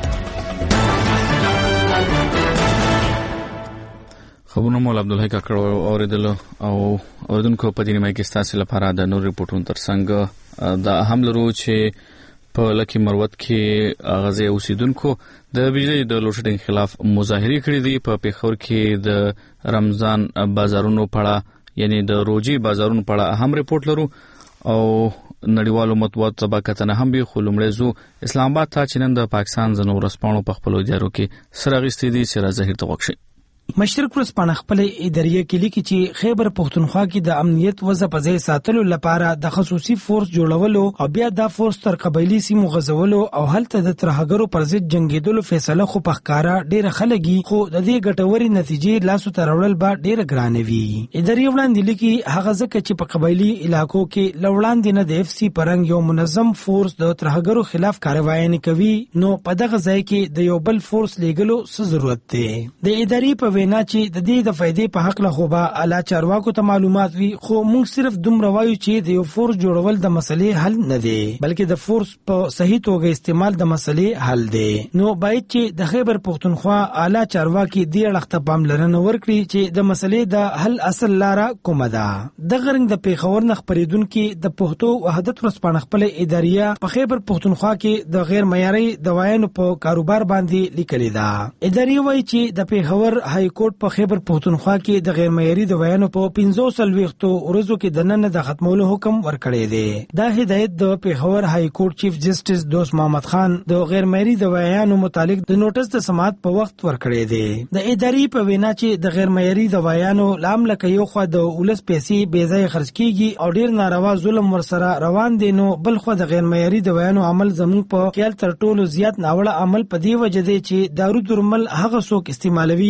خبرونه مول عبدالحی کاکړ اوریدل او اوردونکو په دې نیمه کې ستاسو لپاره د نور ریپورتونو ترڅنګ د اهم لرو چې په لکه مروت کې غزه اوسیدونکو د بجلی د لوټډینګ خلاف مظاهره کړې دي. په پیښور کې د رمضان بازارونو په اړه یعنی د روزي بازارونو په اړه اهم ریپورت لرو او نړیوالو مطبوعاتو طبقاتنه هم به خلمړې زو اسلام آباد ته چنن د پاکستان زنو ورسپانو په خپل دیارو کې سرغستې دي سره ظاهر توقشي. مشرق ورځپاڼه خپل اداريه کې لیکي چې خیبر پختونخوا کې د امنیت وضع په ځای ساتلو لپاره د خصوصي فورس جوړولو او بیا د فورس تر قبایلی سیمو غزولو او هلته د ترهګرو پر ضد جنگیدلو فیصله خو په ښکارا ډیره خلګي خو د دې ګټوري نتیجې لاسو ته راوړل به ډیره ګرانه وي. اداري وړاندې لیکي هغه ځکه چې په قبایلی علاقو کې لوړاندې نه د اف سی پرنګ یو منظم فورس د ترهګرو خلاف کاروایی نه کوي نو په دغه ځای کې د یو بل فورس لیږلو څه ضرورت دی. د اداري په وینا چې د دې د فائدې په حق له خوبه اعلی چارواکو ته معلومات وي خو موږ صرف دومره وایو چې د یو فورس جوړول د مسلې حل نه دی بلکې د فورس په صحیح توګه استعمال د مسلې حل دی. نو باید چې د خیبر پختونخوا اعلی چارواکي دې اړخ ته پاملرنه وکړي چې د مسلې د حل اصل لاره کومه ده. د غرنګ د پیښور نه خبرېدونکو د پښتو وحدت ورځپاڼه خپل اداريه په خیبر پختونخوا کې د غیر معیاري دوايانو په کاروبار باندې لیکلې ده. اداري وایي چې د پیښور های کورټ په خیبر پختونخوا کې د غیر معیاري دوايانو په 15 ورځو کې د نن د ختمولو حکم ورکړی دی. دا هدایت د پیښور های کورټ چیف جسټس دوست محمد خان د غیر معیاري دوايانو متعلق د نوټس د سماعت په وخت ورکړی دی. د اداري په وینا چې د غیر معیاري دوايانو لام لکه یو خو د ولس پیسې بې ځای خرج کیږي او ډیر ناروا ظلم ورسره روان دي نو بل خو د غیر معیاري دوايانو عمل زموږ په خیال تر ټولو زیات ناوړه عمل په دی وجه دی چې دارو درمل هغه څوک استعمالوي څوک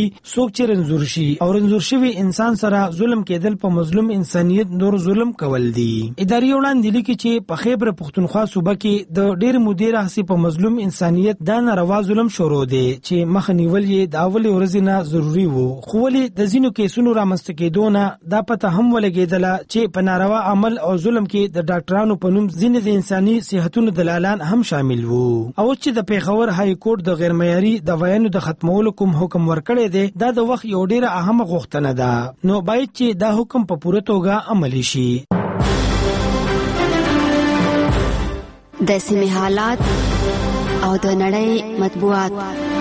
څوک چې رنځور شي او رنځور شوی انسان سره ظلم کېدل په مظلوم انسانيت نور ظلم کول دي. اداري وړاندې لیکي چې په خیبر پښتونخوا صوبه کې د ډېر مودې راهیسې په مظلوم انسانيت دا ناروا ظلم شروع دی چې مخه نیول یې د اول ورځې نه ضروری وو. خو ولې د ځینو کیسونو رامنځته کېدو نه دا پته هم ولګېدله چې په ناروا عمل او ظلم کې د ډاکټرانو په نوم ځینې د انساني صحتونو دلالان هم شامل وو. او چې د پیښور های کورټ د غیر معیاري دوايانو د ختمولو کوم حکم ورکړی دی دا د وخت یو ډیره اهمه غوښتنه ده، نو باید چې دا حکم په پوره توګه عملي شي. د سیمې حالات او د نړۍ مطبوعات.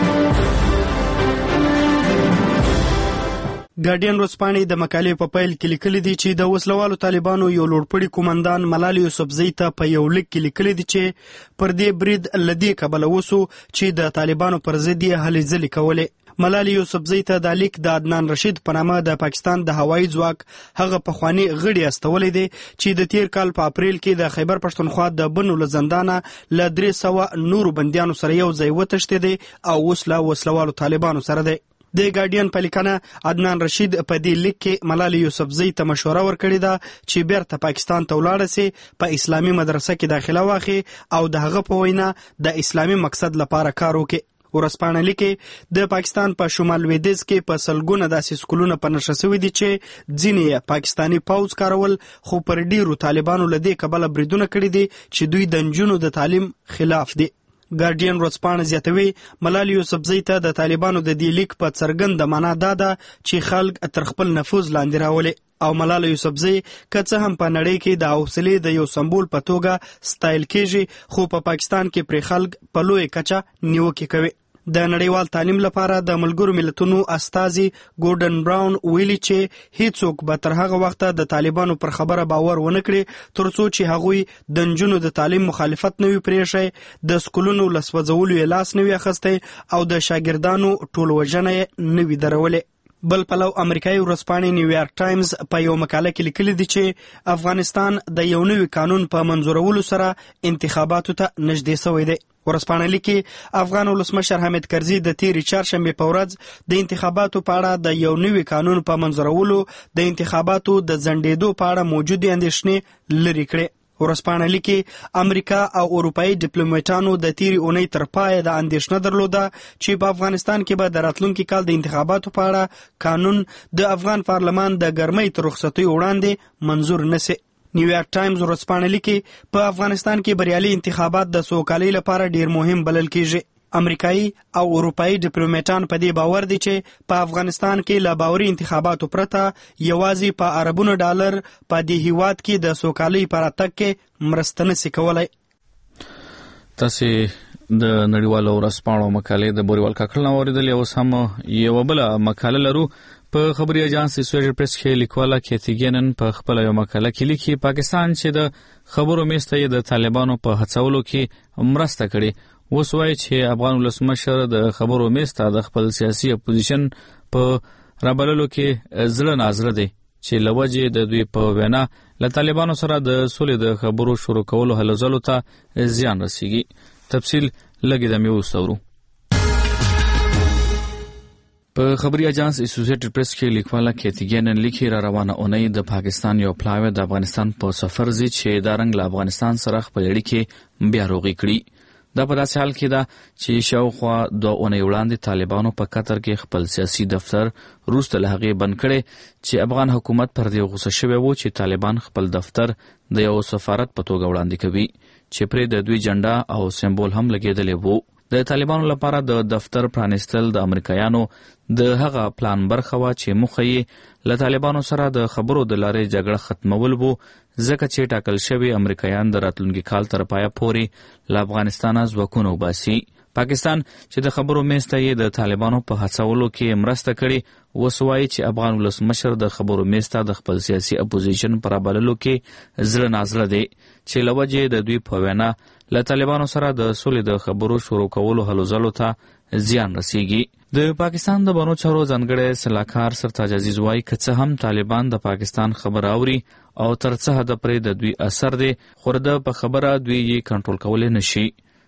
ګارډین ورځپاڼې د مقالې په پیل کې لیکلي دي چې د وسلوالو طالبانو یو لوړپوړي قومندان ملال یوسفزۍ ته په یو لیک کې لیکلي دي چې پر دې برید لدې کبله وسو چې د طالبانو پر ضد یې هلې ځلې کولې. ملال یوسفزۍ ته دا لیک د عدنان رشید په نامه د پاکستان د هوایي ځواک هغه پخوانی غړي استولی دی چې د تیر کال په اپریل کې د خیبر پښتونخوا د بنو له زندانه له 300 نورو بندیانو سره یو ځای وتښتېدی او اوس له وسلوالو طالبانو سره دی. د ګارډین په لیکنه عدنان رشید په دې لیک کې ملال یوسفزۍ ته مشوره ورکړې ده چې بیرته پاکستان ته ولاړه سي، په اسلامي مدرسه کې داخله واخلي او د هغه په وینا د اسلامي مقصد لپاره کار وکړي. ورځپاڼه لیکي د پاکستان په شمال لویدیځ کې په سلګونه داسې سکولونه په نشه شوي دي چې ځینې پاکستاني پوځ کارول، خو پر ډیرو طالبانو له دې کبله بریدونه کړي دي چې دوی د نجونو د تعلیم خلاف دي. ګارډین ورځپاڼه زیاتوي ملال یوسفزۍ ته د طالبانو د دې لیک په څرګنده معنا دا ده چې خلک تر خپل نفوذ لاندې راولي او ملال یوسفزۍ که څه هم په نړۍ کې د حوصلې د یو سمبول په توګه ستایل کېږي، خو په پاکستان کې پرې خلک په لویه کچه نیوکې کوي. د نړیوال تعلیم لپاره د ملګرو ملتونو استازي ګورډن براون ویلي چې هیڅوک به تر هغه وخته د طالبانو پر خبره باور ونه کړي ترڅو چې هغوی د نجونو د تعلیم مخالفت نه وي پرېښی، د سکولونو له سوځولو یې لاس نه وي اخیستی او د شاګردانو ټولوژنه یې نه وي درولی. بل پلو امریکایي ورځپاڼې نیویارک ټایمز په یو مقاله کې لیکلي دي چې افغانستان د یو نوي قانون په منظورولو سره انتخاباتو ته نږدې شوی دی. ورځپاڼه لیکي افغان ولسمشر حامد کرزي د تیرې چهارشنبې په ورځ د انتخاباتو په اړه د یو نوي قانون په منظورولو د انتخاباتو د ځنډېدو په اړه موجودې اندېښنې لرې کړې. ورځپاڼه لیکي امریکا او اروپایي ډیپلوماټانو د تیرې اونۍ تر پایه د اندېښنه درلوده چې په افغانستان کې به د راتلونکي کال د انتخاباتو په اړه قانون د افغان پارلمان د ګرمۍ تر رخصتۍ وړاندې منظور نشي. نیویارک ټایمز ورځپاڼه لیکي په افغانستان کې بریالي انتخابات د سوکالۍ لپاره ډیر مهم بلل کېږي. امریکایي او اروپایي ډیپلوماټان په دې باور دي چې په افغانستان کې له باوري انتخاباتو پرته یوازې په اربونو ډالر په دې هیواد کې د سوکالۍ په راتګ کې مرسته نشي کولی. تاسو د نړیوالو ورځپاڼو مقالې د بوریوال کاکړ نه اوریدلې، اوس هم یو بل مقاله لرو. په خبري اژانس اسوسییټډ پریس کې لیکواله کیتی ګینن په خپل یو مقاله کې لیکي پاکستان چې د خبرو میسته د طالبانو په هڅولو کې مرسته کړي. اوس وایي چې افغان ولسمشر د خبرو میسته د خپل سیاسي اپوزیشن په رابللو کې زړه نازړه دی چې لوجه د دوی په وینا له طالبانو سره د سولې د خبرو شروع کولو هلو ځلو ته زیان رسیږي. تفصیل لګي د میو سورو. په خبري اژانس اسوسییټډ پریس کې لیکواله کیتی ګینن لیکي را روانه اونۍ د پاکستان یو پلاوی د افغانستان په سفر زی چې د رنګ له افغانستان سره خپل اړیکې بیا روغې کړي. دا په داسې حال کې ده چې شاوخوا 2 اونۍ وړاندې طالبانو په قطر کې خپل سیاسي دفتر وروسته له هغې بند کړی چې افغان حکومت پر دې غوسه شوی و چې طالبان خپل دفتر د یو سفارت په توګه وړاندې کوي چې پرې د دوی جنډا او سمبول هم لګېدلی وو. د طالبانو لپاره د دفتر پرانیستل د امریکایانو د هغه پلان برخه وه چې موخه یې له طالبانو سره د خبرو د لارې جګړه ختمول وو، ځکه چې ټاکل شوي امریکایان د راتلونکي کال تر پایه پورې له افغانستانه ځواکونه وباسي. پاکستان چې د خبرو میسته یې د طالبانو په هڅولو کې مرسته کړې، اوس وایي چې افغان ولسمشر د خبرو میسته د خپل سیاسي اپوزیشن په رابللو کې زړه نازړه دی چې له وجې د دوی په وینا له طالبانو سره د سولې د خبرو شروع کولو هلو ځلو ته زیان رسیږي. د پاکستان د بنو چارو ځانګړی سلاکار سرتاج عزیز وایي که څه هم طالبان د پاکستان خبر اوري او تر څه حده پرې د دوی اثر دی، خو د په خبره دوی یې کنټرول کولی نشي.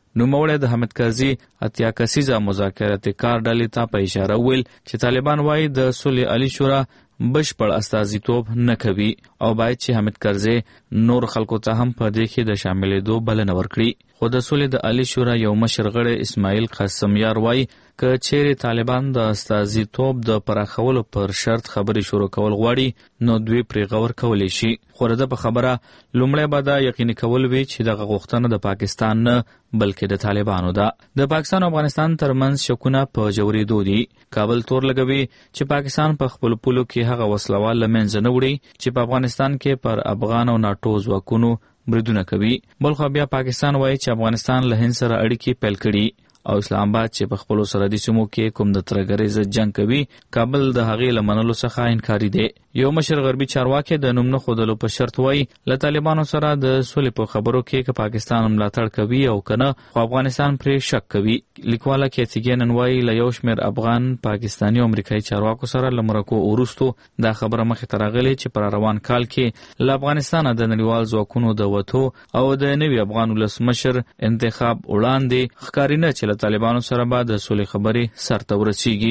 نوموړی د حامد کرزي اتیا کسیزه مذاکراتي کار ډلې ته په اشاره ویل چې طالبان وايي د صلح علی شورا بشپړ استازیتوب نه کوي او باید چې حامد کرزي نور خلکو ته هم په دې کې د شاملېدو بلنه ورکړي. خو د صلح د علی شورا یو مشر غړی اسماعیل قاسمیار وايي که چیرې طالبان د استازیتوب د پراخولو پر شرط خبرې شروع کول غواړي نو دوی پرې غور کولی شي. خو د په خبره لومړی به دا یقیني کول وي چې دغه غوښتنه د پاکستان نه بلکې د طالبانو ده. د پاکستان او افغانستان ترمنځ شکونه په جوړېدو دي. کابل تور لګوي چې پاکستان په خپل پولو کې هغه وسلوال له منځه نه وړي چې په افغانستان کې پر افغان او ناټو ځواکونو بریدونه کوي. بلخو بیا پاکستان وایي چې افغانستان له هند سره اړیکې پیل کړي او اسلام آباد چې په خپلو سرحدي سیمو کې کوم د ترهګرۍ ضد جنګ کوي کابل د هغې له منلو څخه انکاري دی. یو مشر غربي چارواکي د نوم نه ښودلو په شرط وایي له طالبانو سره د سولې په خبرو کې که پاکستان ملاتړ کوي او که نه خو افغانستان پرې شک کوي. لیکواله کیتیګي نن وایي له یو شمېر افغان پاکستاني او امریکایي چارواکو سره له مرکو وروستو دا خبره مخې ته راغلې چې پر روان کال کې له افغانستانه د نړیوال ځواکونو د وتو او د نوي افغان ولسمشر انتخاب وړاندې ښکاري نه چې له طالبانو سره به د سولې خبرې سرته ورسیږي.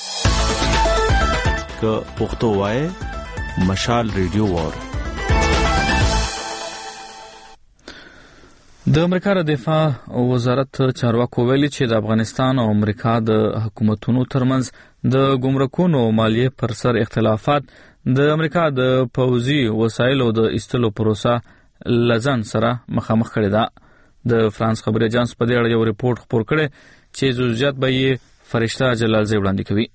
که پښتو وایي مشال ریډیو وار. د امریکا د دفاع وزارت چارواکو ویلي چې د افغانستان او امریکا د حکومتونو ترمنځ د ګمرکونو مالیې پر سر اختلافات د امریکا د پوځي وسایلو د ایستلو پروسه لزن سره مخامخ کړې ده. د فرانس خبري اژانس په دې اړه یو ریپورت خپور کړی چې جزئیات به یې فرشته جلالزی وړاندې کوي.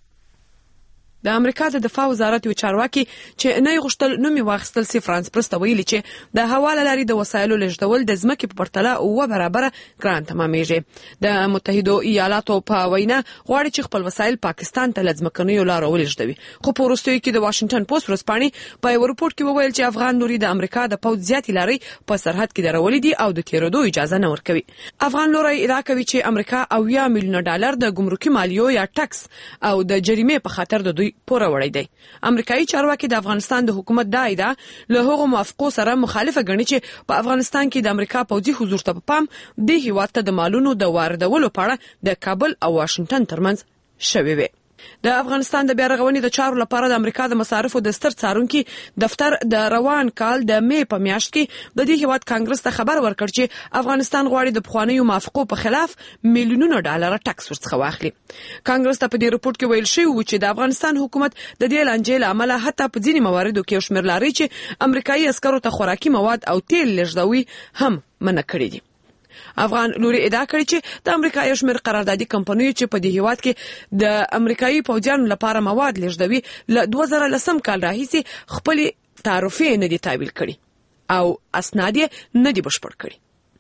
د امریکا د دفاع وزارت یو چارواکي چې نه غوښتل نوم یې واخیستل سي فرانس پرسته ویلي چې د حواله لري د وسایلو لېږدول د ځمکې په پرتله اوه برابره ګران تمامېږي. د متحده ایالاتو په وینا غواړي چې خپل وسایل پاکستان ته له ځمکنیو لارو ولېږدوي. خو په وروستیو کې د واشنګټن پوسټ ورځپاڼې په یو رپورټ کې وویل چې افغان لوري د امریکا د پوځ زیاتې لارې په سرحد کې درولې دي او د تیرېدو اجازه نه ورکوي. افغان لوري ادعا کوي چې امریکا $80 میلیون د ګمرکي مالیو یا ټکس او د جریمې په خاطر د دوی پوره وړي دی. امریکایي چارواکي د افغانستان د حکومت د ایدا له هغو موافقو سره مخالفه ګڼي چې په افغانستان کې د امریکا پوځي حضور ته په پام د هیواد ته د مالونو د واردولو په اړه د کابل او واشنګټن ترمنځ شوې وي. د افغانستان د بیا رغونې د چارو لپاره د امریکا د مصارفو د ستر څارونکي دفتر د روان کال د مې په میاشت کې د دې هیواد کانګرس ته خبر ورکړ چې افغانستان غواړي د پخوانیو موافقو په خلاف میلیونونو ډالر ټکس ورڅخه واخلي. کانګرس ته په دې رپورت کې ویل شوی و چې د افغانستان حکومت د دې لانجې له امله حتی په ځینې مواردو کې شمېر لري چې امریکایي عسکرو ته خوراکي مواد او تیل لېږدوي هم منع کړی دي. افغان لوري ادعا کړې چې د امریکا یو شمېر قراردادي کمپنیو چې په دې هیواد کې د امریکایي پوځیانو لپاره مواد لېږدوي له 2010 کال راهیسې خپل تعرفې نه دي تحویل کړي او اسناد یې نه دي بشپړ کړي.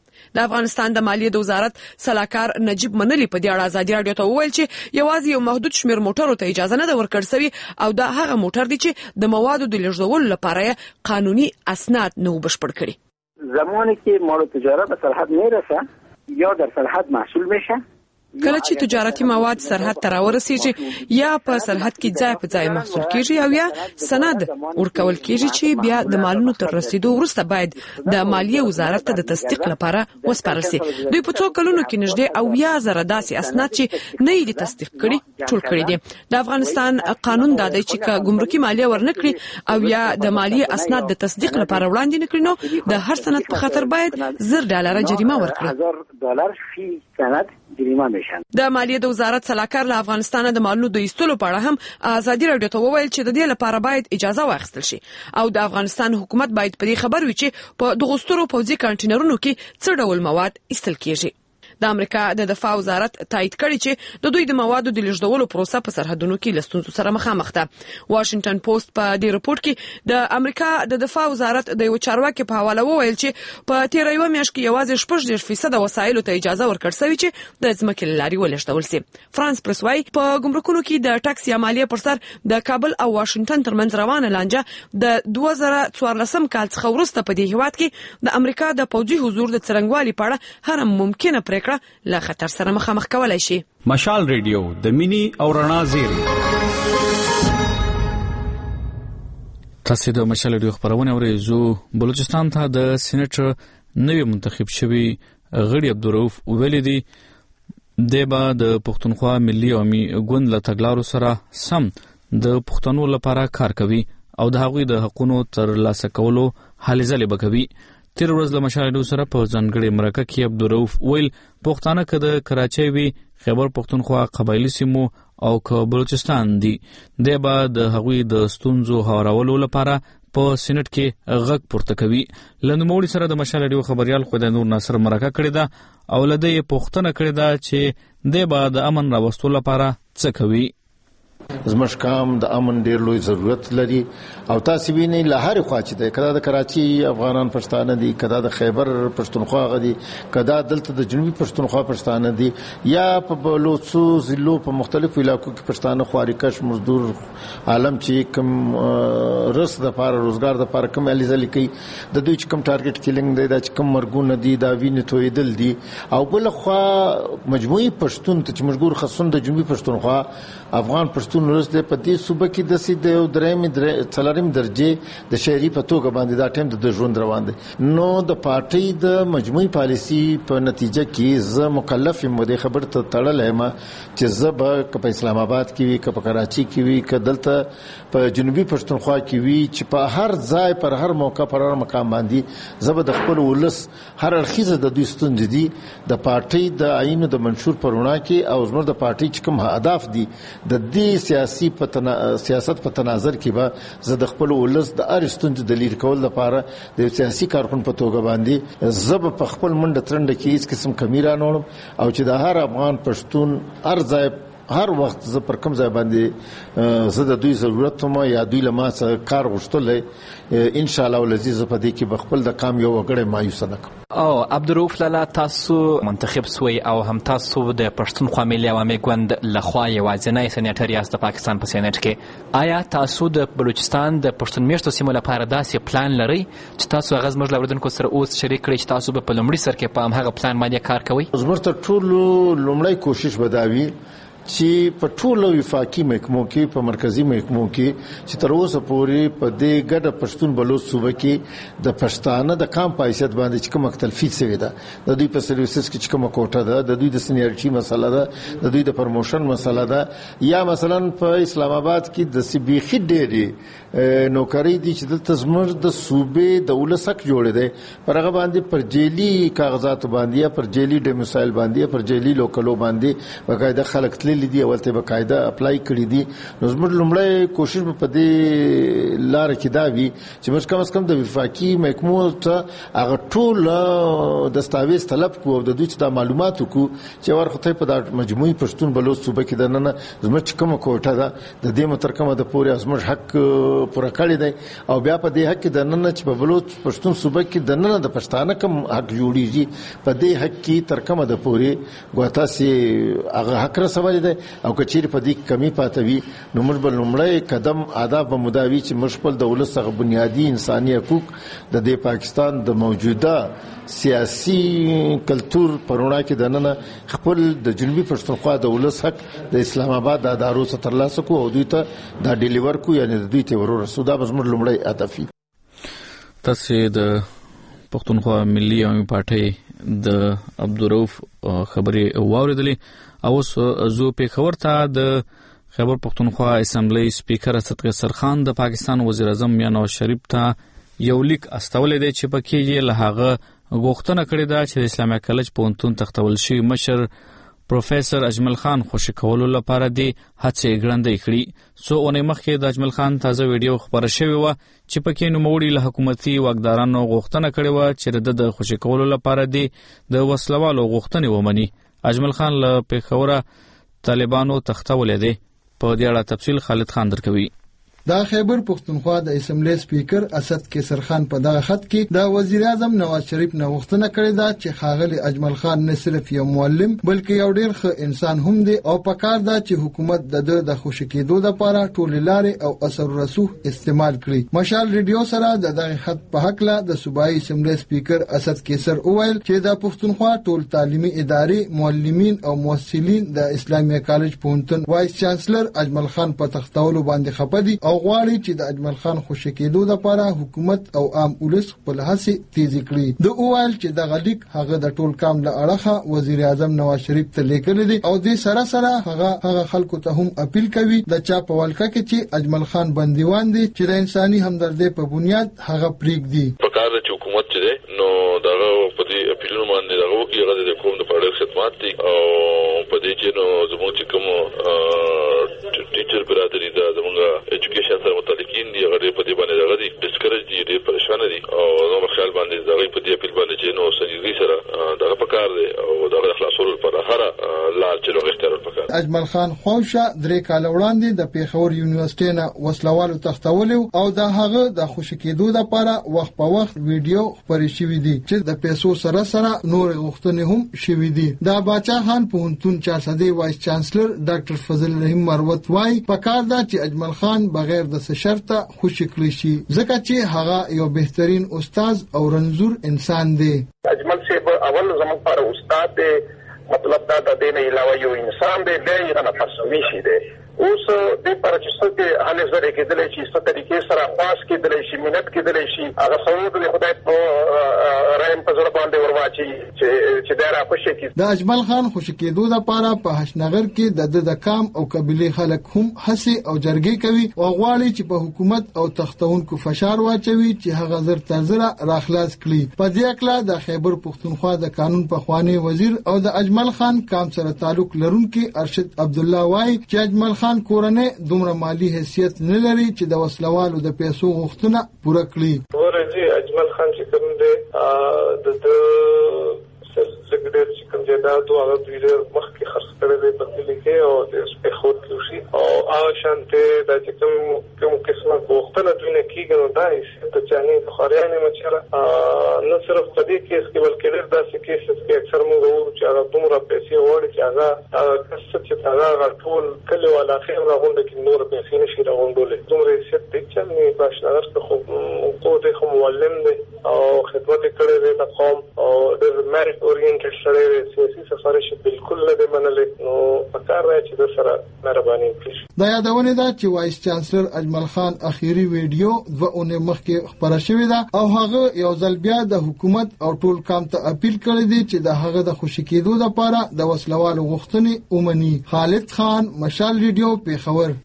د افغانستان د مالیې د وزارت سلاکار نجیب منلی په دې اړه ازادي راډیو ته وویل چې یوازې یو محدود شمېر موټرو ته اجازه نه ده ورکړل شوې او دا هغه موټر دي چې د موادو د لېږدولو لپاره قانوني اسناد نه بشپړ کړي. زمانی که مال تجارت به سرحد میرسه یا در سرحد محصول میشه کله چې تجارتي مواد سرحد ته راورسیږي یا په سرحد کې ځای په ځای محصول کیږي او یا سند ورکول کیږي چې بیا د مالونو تر رسیدو وروسته باید د مالیې وزارت ته د تصدیق لپاره وسپارل شي. دوی په څو کلونو کې نږدې 80,000 داسې اسناد چې نه یې تصدیق کړي ټول کړي دي. د افغانستان قانون دا دی چې ګمرکي مالیه ورنکړي او یا د مالیې اسناد د تصدیق لپاره وړاندې نکړي نو د هر سند په خاطر باید $1000 جریمه ورکړي. $1000 فی سند جریمه میشن. د مالیې د وزارت سلاکار له افغانستان د مالونو د ایستلو په اړه هم ازادي راډیو ته وویل چې د دې لپاره باید اجازه واخیستل شي او د افغانستان حکومت باید په دې خبر وي چې په دغو سترو پوځي کانټینرونو کې څه ډول مواد ایستل کیږي. د امریکا د دفاع وزارت تایید کړی چې د دوی د موادو د لېږدولو پروسه په سرحدونو کې له ستونزو سره مخامخ ده. واشنګټن پوسټ په دې رپورت کې د امریکا د دفاع وزارت د یو چارواکي په حواله وویل چې په تیر یو میاشت کې یوازې 6% وسایلو ته اجازه ورکړل شوې چې د ځمکې له لارې ولېږدول شي. فرانس پرس وايي په ګمرکونو کې د ټکس یا مالیې پر سر د کابل او واشنګټن ترمنځ روانه لانجه د 2014 کال څخه وروسته په دې هیواد کې د امریکا د پوځي حضور د څرنګوالي په اړه هر ممکنه پریکړه له خطر سره مخامخ کولای شي. مشال ریډیو د مینی او رڼا زیری. تاسو د مشال ریډیو خبرونه اورئ. بلوچستان ته د سېنات نوی منتخب شوی غړي عبدالرؤف ویلي دي د با د پښتونخوا ملي عوامي ګوند له تګلارو سره سم د پښتنو لپاره کار کوي او د هغوی د حقونو ترلاسه کولو هلې ځلې به کوي. تیر ورځ له مشال ریډیو سره په ځانګړې مرکه کې عبدالرؤف ویل پښتانه که د کراچۍ وي، خیبر پښتونخوا قبایلي سیمو او که بلوچستان دي، دی به د هغوی د ستونزو هوارولو لپاره په سینټ کې غږ پورته کوي. له نوموړي سره د مشال ریډیو خبریال خدای نور ناصر مرکه کړې ده او له ده یې پوښتنه کړې ده چې دی به د امن راوستو لپاره څه کوي. زموږ قام د امن ډیر لوی ضرورت لري او تاسو وینئ له هر خوا چې ده، کدا د کراچي افغانان پښتانه دي، کدا د خیبر پښتونخوا غدي، کدا دلته د جنوبي پښتونخوا پښتانه دي، یا په بلوچو ضلعو په مختلفو علاقو کې پښتانه خوارکش مزدور عالم چې کوم رس د لپاره روزګار د لپاره کوم علي ځلې کوي، د دوی چې کوم ټارګټ کیلینګ دی، دا چې کوم مرګونه دي، دا وینې تویدل دي. او بل خوا مجموعي پښتون ته چې مشګور خصون د جنوبي پښتونخوا افغان پښتون ورسته په دې صوبه کې د سید او څلورم درجه د شهري په توګه باندې دا ټیم د ژوند روان دي. نو د پارټي د مجموعي پالیسی په نتیجه کې زه مکلف یم د خبر ته تړلې ما چې زه به په اسلام آباد کې وي، که په کراچي کې وي، که دلته په جنوبي پښتونخوا کې وي، چې په هر ځای پر هر موقع پر هر مقام باندې زه به د خپل ولس هر اړخیزه د دوی ستونزې دي د پارټي د عینو د منشور پرونا کې او زموږ د پارټي چې کوم هدف دي د دې سیاست په تناظر کې به زه د خپل ولس د هر ستونزې د لرې کولو لپاره د سیاسي کارکون په توګه باندې زه په خپل منډه ترنډه کې هیڅ قسم کمی را نه وړم او چې د هر افغان پښتون هر ځای هر وخت زه پر کوم ځای باندې زه د دوی ضرورت وم یا دوی له ما څخه کار غوښتلی، ان شاء الله العزیز په دې کې به خپل د کام یو وګړی مایوس نه کوم. او عبدالرؤف لالا، تاسو منتخب سوی او هم تاسو د پښتونخوا ملي عوامي ګوند لخوا یوازینی سینیټر یاست د پاکستان په سینټ کې. آیا تاسو د بلوچستان د پښتون میشتو سیمو لپاره داسې پلان لرئ چې تاسو هغه زموږ له اورېدونکو سره اوس شریک کړئ چې تاسو به په لومړي سر کې په همهغه پلان باندې کار کوئ؟ زموږ تر ټولو لومړی کوشش به دا وي چې په ټولو وفاقي محکمو کې په مرکزی محکمو کې چې تر اوسه پورې په دې ګډه پښتون بلوچ صوبه کې د پښتانه د کام په حیثیت باندې چې کوم اختلافي څه ده، د دوی په سرویسز کې چې کوم کوټه ده، د دوی د سینیریټي مسله ده، د دوی د پروموشن مسله ده، یا مثلا په اسلام آباد کې د سبيخي ډېری نوکری دي چې دلته زموږ د صوبې د ولسک جوړې ده پر هغه باندې پر جیلی کاغذات باندې یا پر جیلی ډیموسایل باندې یا پر جیلی لوکلو باندې باقاعده خلک لیدي اولته بقاعده اپلای کړی دي. نو زموږ لومړی کوشش په دې لار کې دا وي چې موږ کم از کم د وفاقي محکمو ته هغه ټول دستاویز طلب کوو او د دوی ته د معلوماتو کو چې ورخته په د مجموعي پښتون بلوچ صوبه کې د نن زموږ کومه کوټه ده د دې مترکمه د پورې زموږ حق پوره کړی دی او بیا په دې حق کې د نن چې په بلوچ پښتون صوبه کې د نن د پښتانه کوم حق جوړیږي په دې حق کې ترکمه د پورې ګوتا سي هغه حق رسول او کچیر په دې کمی پاتوي. نو موږ بل لومړی قدم آداب به مداوي چې موږ خپل د ولس څخه بنیادی انساني حقوق د دې پاکستان د موجوده سیاسي کلچر پرونا کې دننه خپل د جنوبي پښتونخوا د ولس حق د اسلام آباد د ادارو څخه ترلاسه کو او دوی ته دا ډیلیور کو یعنی دوی ته ورسو. دا موږ لومړی هدف. تاسو د پښتونخوا ملي عوامي پارټي د عبدالرؤف خبرې واوریدلې او زه په خبر ته د خیبر پښتونخوا اسمبلی سپیکر اسد قیصر خان د پاکستان وزیر اعظم میاں نواز شریف ته یو لیک استولې دی چې پکې یې له هغه غوښتنه کړې ده چې د اسلامي کالج پوهنتون تختول شوی مشر پروفیسور اجمل خان خوشی کولو لپاره دی هڅې ګړندۍ کړي. څو اونۍ مخکې د اجمل خان تازه ویډیو خبره شوې وه چې پکې نوموړي له حکومتي واکدارانو غوښتنه کړې وه چې د خوشی کولو لپاره دی د وسلوالو غوښتنې ومني. اجمل خان له پیښوره طالبانو تختولې دی. په دې اړه تفصیل خالد خان درکوي. دا خیبر پښتونخوا د اسمبلی سپیکر اسد قیصر خان په دغه خط کې د وزیر اعظم نواز شریف نه غوښتنه کړې ده چې ښاغلي اجمل خان نه صرف یو معلم بلکې یو ډېر ښه انسان هم دی او پکار ده چې حکومت د خوشی کېدو لپاره ټول لارې او اثر رسوخ استعمال کړي. مشال ریډیو سره د دغه خط په حق له د صوبایي اسمبلی سپیکر اسد قیصر وویل چې د پښتونخوا ټول تعلیمي ادارې معلمین او مؤسسین د اسلامي کالج پوهنتون وایس چانسلر اجمل خان په تختولو باندې خپه دي او او غواړي چې د اجمل خان خوشی کېدو لپاره حکومت او عام ولس خپل هڅې تیزی کړي. د اوایل چې د غلیک هغه د ټول کام له اړخه وزیر اعظم نواز شریف ته لیکل دي او د سره هغه خلکو ته هم اپیل کوي د چا په ولکه کې چې اجمل خان بندیوان دي چې د انساني همدردۍ په بنیاد هغه پریږدي. په کار د حکومت چې نو دغه په دې اپیلونو باندې دغه وکړي هغه د کوم د پړ خدمات دي او په دې چې نو زموږ چې کوم ټیچر برادری دا زموږ ایجوکیشن سره متعلقین دي هغه په دې باندې دغه دي ډسکریج دي ډېر پریشان دي او نو خیال باندې دغه په دې اپیل باندې چې نو سنجیدګي سره دغه په کار دي او دغه خلاصولو لپاره هر لار چې لوغ اختیار وکړي. اجمل خان خوشه 3 کال وړاندې د پیښور یونیورسيټي نه وسلوالو تختولو او د هغه د خوشی کېدو لپاره وخت په وخت ویډیو خبري شوې دي چې د پیسو سره نور غوښتنې هم شوې دي. دا باچا خان پوهنتون 400 وایس چانسلر ډاکټر فضل رحیم مروت وای پکار دا چې اجمل خان بغیر د شرطه خوشی کړی شي ځکه چې هغه یو بهترین استاد او رنځور انسان دی. اجمل صاحب اول زموږ پر استاد دی، مطلب دا د دې نه علاوه یو انسان دی، دی نه تاسو شي دی. اوس د پر چې څه کې حالې زره کېدلې چې څه طریقې سره خاص کېدلې شي، منت کېدلې شي، هغه څو د خدای په رایم په زړه باندې ورواچي چې دا را خوشي کی. د اجمل خان خوشي کېدو لپاره په حشنغر کې د کام او قبيله خلک هم هڅه او جرګې کوي او غواړي چې په حکومت او تختونکو فشار واچوي چې هغه زر تر راخلاص کړي. په دې اکلا د خیبر پښتونخوا د قانون په خواني وزیر او د اجمل خان کام سره تعلق لرونکي ارشد عبد الله وای چې اجمل خان کورنۍ دومره مالی حیثیت نه لري چې د وسلوالو د پیسو غوښتنه پوره کړي. ورته اجمل خان چې کوم دی د سګریټ چې کوم جیدات او هغه ډیر مخکې خرڅ کړی دی په دې کې او د سپیخوت کیږي او هغه شانته د چې کوم قسمه غوښتنه دوی نه کیږي نو دا هیڅ ته چاني خاريانه مچره نو صرف په دې کې چې بلکې ډیر داسې کیسز کې اکثر موږ وګورو چې هغه دومره پیسې وړي چې هغه کس چې هغه ټول کله ولا خیر راغونډه کې نور پیسې نشي راغونډولې دومره هیڅ دې چې نه باشنار څه خو د کوم معلم دی او خدمت کړی دی د قوم او د میریټ اورینټډ سره سیاسي سفارش بالکل نه دی منلې نو پکار راځي چې د سره مهرباني وکړي. دا یادونه ده چې وایس چانسلر اجمل خان اخیری ویډیو 2 اونۍ مخکې خبره شوې ده او هغه یو ځل بیا د حکومت او ټول کام ته اپیل کړی دی چې د هغه د خوشی کېدو لپاره د وسلوالو غوښتنې اومني. خالد خان، مشال ریډیو، پیښور.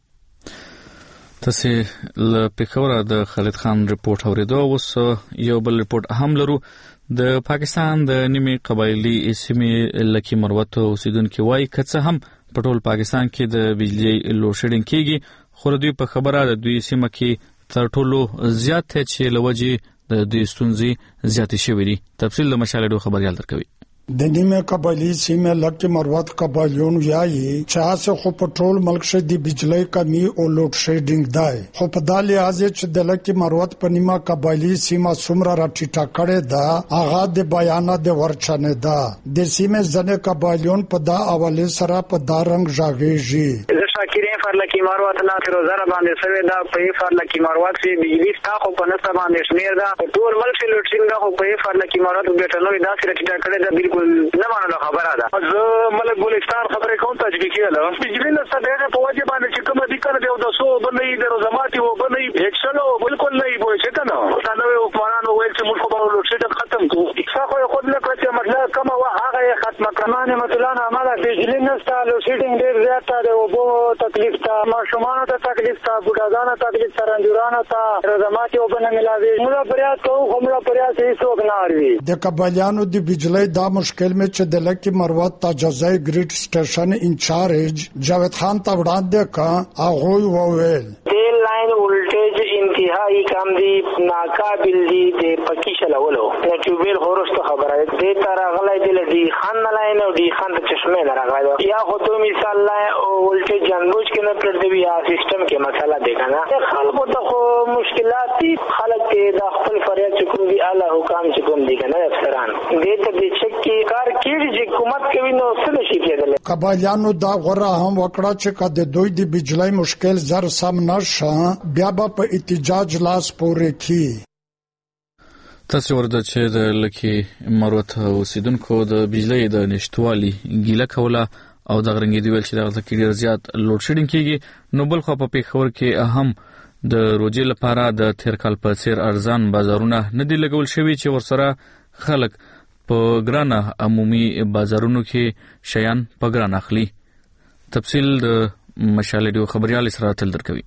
تاسو له پیښور د خالد خان ریپورت اوریدو. اوس یو بل ریپورت هم لرو. د پاکستان د نیمه قبایلی سیمې لکی مروت اوسیدونکو وایي کڅه هم په ټول پاکستان کې د بجلی لوډ شیډینګ کیږي خو دوی په خبره د دوی سیمه کې تر ټولو زیات چې لوجي د دوی ستونزې زیاتې شوې دي. تفصیل د مشالډو خبريال درکوي. د نیمه قبایلی سیمه لکی مروت قبایلیون یایي چې خو په ټول ملک کې د بجلی کمی او لوډ شیډینګ دی خو په دالي ازه چې د لکی مروت په نیمه قبایلی سیمه څومره راټیټه کړې ده هغه د بیان د ورچنه ده. د سیمه ځنه قبایلیون په دا اواله سره په دا رنگ ژاغېږي. شاکرین فرلکی مروت نه روزانه باندې سوي دا په فرلکی مروت کې بجلی تا خو په نسبت باندې شمیر دا ټول ملک کې لوډ شیډینګ خو په فرلکی مروت بیٹنوي دا سره چې کړه دا بالکل نه مانه خبره ده. زه ملک ګلستان خبره کوم ته چې کیاله بجلی نه ستاره په وجه باندې چې کوم دي کنه د 200 بنې د روزماتي و بنې هیڅ نو بالکل نه وي چې کنه دا نو حکمرانو ویل چې موږ په لوډ شیډینګ ختم کوو څه خو نه کړی مطلب کومه وا هغه ختم کړنه مثلا عمله بجلی نه ستاره لوډ شیډینګ ډیر زیات دی او بو تکلیف تا ماشومان ته تکلیف تا بوډاګانو ته تکلیف تا رنجورانو ته روزماتي و بنې ملاوي موږ پریاد کوو همړه پریاد هیڅ وګناروي. د قبایلیانو د بجلی دا مشکل میں چې د لکی مروت تجزای گریډ سټیشن انچارج جاوید خان ته وړاندې کا هغه وویل تیل لاین ولټیج انتهایی کم دی ناقابل دی د پکیش لولو د ټیوبل هورست خبره دې تر غلای دی لدی خان لاین او دی خان ته چشمه نه راغلی یا خو ته مثال لا ولټیج جنبوج کې نه پر دی یا سیستم کې مسله دی کنه خلکو ته خو مشکلات دي خلک د خپل فریاد چې کوم دی اعلی حکام چې کوم دی کنه افسران دې ته د چک کې کار کیږي چې حکومت کوي نو څه نشي کېدل. قبایلیانو دا غره هم وکړه چې کله دوی د بجلی مشکل زر سم نشه بیا په احتجاج لاس پورې کی. تاسو ورته چې د لکی مروت اوسیدونکو د بجلی د نشټوالي ګیله کوله او د غرنګي دی ویل چې دغه کې ډیر زیات لوډ شیډینګ کیږي نو بل خو په پیښور کې هم د روجې لپاره د تیر کال په څیر ارزان بازارونه نه دي لګول شوي چې ورسره خلک په ګرانه عمومي بازارونو کې شیان په ګران اخلي. تفصیل د مشال ریډیو خبريال سره تل درکوي.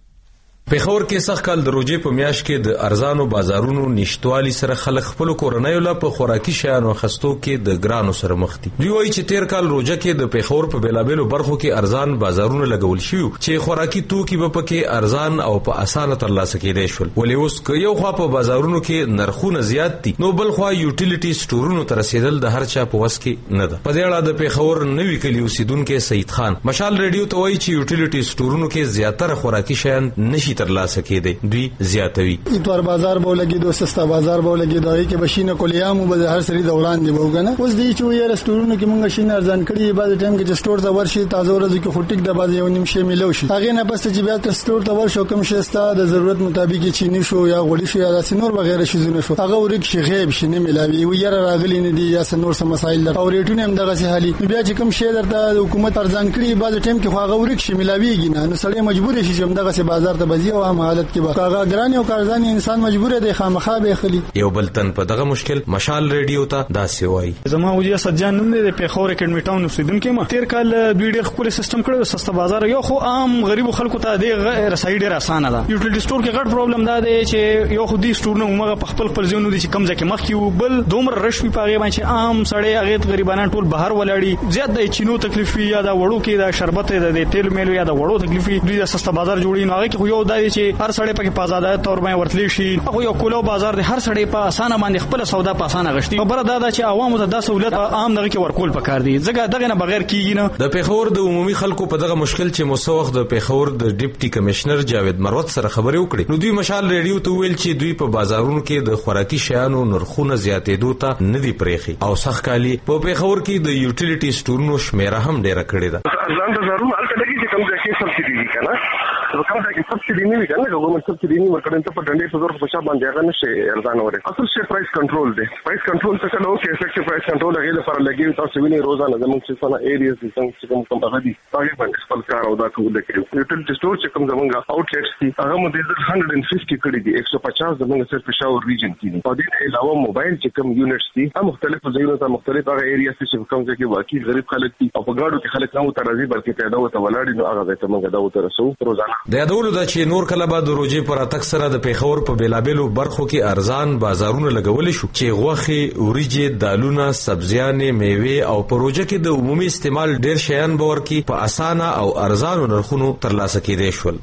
پیښور کې سخت کال د روجې په میاشت کې د ارزانو بازارونو نشټوالي سره خلک خپل کورنۍ له په خوراکي شیانو خستو کې د ګرانو سره مخ دي. دوی وایي چې تیر کال روجه کې د پیښور په بیلابېلو برخو کې ارزان بازارونه لګول شوي چې خوراکي توکي به پکې ارزان او په اسانه ترلاسه کېدای شول. ولې اوس که یو خوا په بازارونو کې نرخونه زیات دي نو بل خوا یوټیلیټي سټورونو ته رسیدل د هر چا په وس کې نه ده. په دې اړه د پیښور نوي کلي اوسیدونکو سید خان مشال ریډیو ته وایي چې یوټیلیټي سټورونو کې زیاتره خوراکي شیان نشي ترلاسه کېدی. دوی زیاتوي اتوار بازار به لګي دو سستا بازار به لګي دای کې بشینه کولیامو به هر سری دوران دی وګنه. اوس دی چې یې رستورانو کې مونږ شین ارزان کړي بعد ټایم کې سٹور ته ورشي تازه ورځ کې خټیک د باز یو نیم شی ملو شي هغه نه پس چې بیا ته سٹور ته ورشو کوم شي ستا د ضرورت مطابق چینی شو یا غوړي شو یا سینور وغیرہ شي زونه شو هغه ورک شي غیب شي نه ملاوي و یاره راغلی نه دی یا سنور سم مسائل او ریټونه هم دغه سي حالي بیا چې کوم شی درته حکومت ارزان کړي بعد ټایم کې هغه ورک شي ملاويږي نه نو سړی مجبور شي چې دغه سي بازار ته بزي او حالت کې هغه ګران او کارزان انسان مجبور دی خامخا به خلی. یو بل تن په دغه مشکل مشال ریډیو ته دا سی وای. زما وجه سجان نوم دی د پیښور اکیډمي ټاون اوسیدونکو ما تیر کال دوی ډېر خپل سیستم کړو سسته بازار یو خو عام غریب خلکو ته د رسایي ډېر اسانه ده. یوټیلیټي سٹور کې غټ پرابلم دا دی چې یو خو دی سٹور نه موږ په خپل ځینو دي چې کم ځکه مخ کې بل دومره رش وی پاغه باندې عام سړی هغه غریبانه ټول بهر ولاړی زیات د چینو تکلیف یا د وړو کې د شربت د تیل میلو یا د وړو تکلیف دوی د سسته بازار جوړی نه هغه کې یو دا چې هر سړی پکې په آزاد تور باندې ورتلی شي خو یو کولو بازار د هر سړی په اسانه باندې خپل سودا په اسانه غشتي خبره دا ده چې عوامو ته د سہولت عام دغه کې ورکول پکار دي ځکه دغه نه بغیر کیږي نه. د پیښور د عمومي خلکو په دغه مشکل چې موسوخ د پیښور د ډیپټي کمشنر جاوید مروت سره خبرې وکړې نو دوی مشال ریډیو ته ویل چې دوی په بازارونو کې د خوراکي شیانو نرخونه زیاتېدو ته نه دي پرېخي او سخت کالي په پیښور کې د یوټیلیټي سټورونو شمیره هم ډېره کړې ده. ځان ته ضرور الته لګي چې کوم ځای کې سبسيډي دي کنه کوم ځای کې سبسيډي نه وي کنه ګورنمنت سبسيډي نه ورکړي ته په ډنډې په زور په شابه باندې هغه نشي ارزان وره. اصل شي پرایس کنټرول دی. پرایس کنټرول څه کلو کې افیکټیو پرایس کنټرول هغه لپاره لګي تاسو ویني روزانه زموږ چې څنګه ایریاز دي څنګه کوم هغه دي هغه باندې خپل کار او دا ټول د یوټیلیټي سٹور چې کوم زموږ اوټلیټس دي هغه مو د 150 کړي دي 150 زموږ صرف پېښور ریجن کې دي. او د علاوه موبایل چې کوم یونټس دي هم مختلف ځایونو ته مختلف هغه ایریاز چې کوم ځای کې واقعي غریب خلک دي او په ګاډو کې خلک نه وترازي بلکې پیدا وته ولاړ دي هغه ته موږ دا وته رسو روزانه. د یادولو د چې نور کله بعد روجې پر اتک سره د پیښور په بیلابېلو برخو کې ارزان بازارونه لګول شو چې غوښه وریجې دالونه سبزیانې میوه او په روجه کې د عمومي استعمال ډېر شیان باور کې په اسانه او ارزانو نرخونو ترلاسه کېدای شول.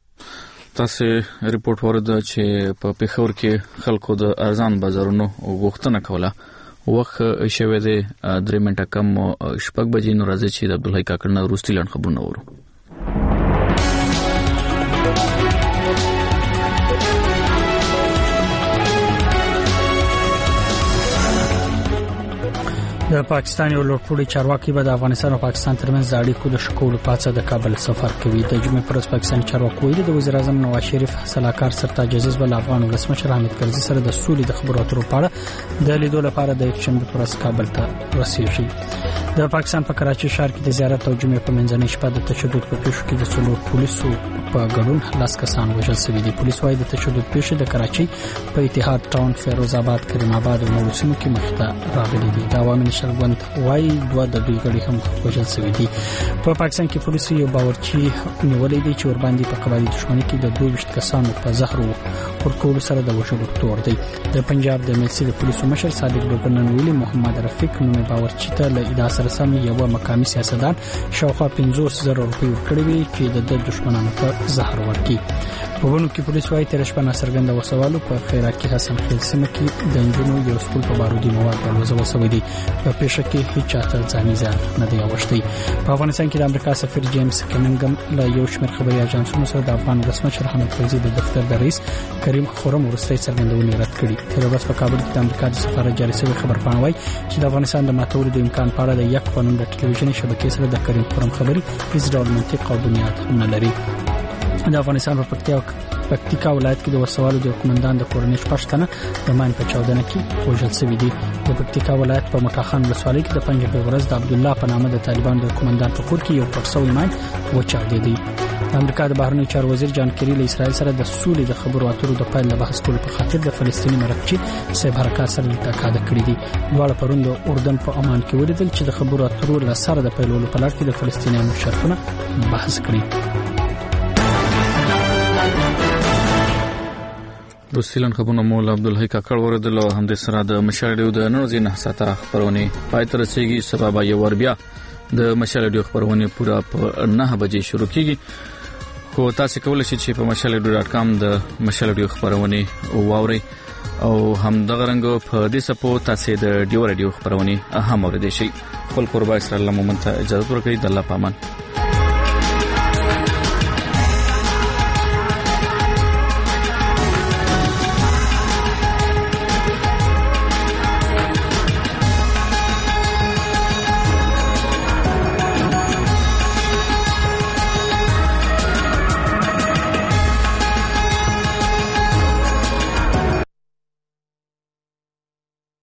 تاسو ریپورت ورده چې په پیښور کې خلکو د ارزان بازارونو غوښتنه کوله وخت شوه د 3 منټه کم شپږ بجې نو راځي چې د عبدالحی کاکړ نه روستي لاند خبرونه ورو. د پاکستان یو لوړپوړي چارواکي به د افغانستان او پاکستان ترمنځ د اړیکو د شکولو پاتې د کابل سفر کوي. د جمعې پر ورځ پاکستان چارواکي ویلي د وزیر اعظم نواز شریف سلاکار سرتاج عزیز ول افغان ولسمشر حامد کرزي سره د سولې د خبرو اترو په اړه د لیدو لپاره د یکشنبه پر ورځ کابل ته رسیږي. د پاکستان په کراچي ښار کې د زیارت او جمعې په منځنۍ شپه د تشدد په پیښو کې د څلور پولیسو په ګډون 10 کسان وژل شوي دي. پولیس وايي د تشدد پیښې د کراچي په اتحاد ټاون فیروز آباد کریم آباد او نورو سیمو کې مخته راغلي دي. د عوامي نشر ګوند وايي دوه د دوی غړي هم وژل شوي دي. په پاکستان کې پولیسو یو باورچی نیولې دي چې ور باندې په قبایلی دښمنۍ کې د 22 کسانو په زهر ورکول سره د وژلو تور دی. د پنجاب د ملسي د پولیسو مشر صادق لوګنن ویلي محمد رفیق نومي باورچی ته له ادعا سره سم یو مقامي سیاستدان شاوخوا 50,000 روپۍ ورکړي وي چې د دښمنانو په زهر ورکړي. په ونو کې پولیس وايي تر شپه ناڅرګنده وسوالو په خیراکي حسن خیل سیمه کې د انجونو یو سکول په بارودي مواد ولوځول شوی دی. په پیښه کې هیڅ چاته ځاني زیان نه دی اوښتی. په افغانستان کې د امریکا سفیر جیمز کمنګم له یو شمېر خبري اژانسونو سره د افغان ولسمشر حامد کرزي د دفتر د رئیس کریم خرم وروستۍ څرګندونې رد کړې. تر ورځ په کابل کې د امریکا د سفارت جاري شوی خبرپاڼه وايي چې د افغانستان د ماتولو د امکان په اړه د یک قانون د ټلویزیوني شبکې سره د کریم خرم خبري هیڅ ډول منطق او بنیاد نه لري. د افغانستان په پکتیکا ولایت کې د وسوالو د قومندان د کورنۍ پښتنه د مان په چاودنه کې وژل شوی دی. د پکتیکا ولایت په مټاخان ولسوالۍ کې د پنځه ورځ د عبد الله په نامه د طالبانو د قومندان په کور کې یو پرسوي مان وچاودېدی. امریکا د بهرنیو چارو وزیر جان کری له اسرائیل سره د سولې د خبرو اترو د پیل بحث کولو په خاطر د فلسطیني مرکچي صاحب حرکت سره متقاعد کړی دی. دواړه پرون د اردن په عمان کې ولیدل چې د خبرو اترو له سره د پیلولو په لړ کې د فلسطینیانو شرطونه بحث کړي. دوستیلن خبرونه مولا عبدالحی کاکړ وردل او هم د سره د مشاهده د نن ورځې 9 ساعته خبرونه پای تر رسیدي. سبب یو ور بیا د مشاهده خبرونه پورا په 9 بجې شروع کیږي. خو تاسو کولای شئ چې په mashale.com د مشاهده خبرونه واورئ او هم دغه رنګ په دې سپو تاسو د ډیو رادیو خبرونه هم اوریدئ شئ. خپل قربا اسرائیل مومنت اجازه ورکړئ. د الله پامان.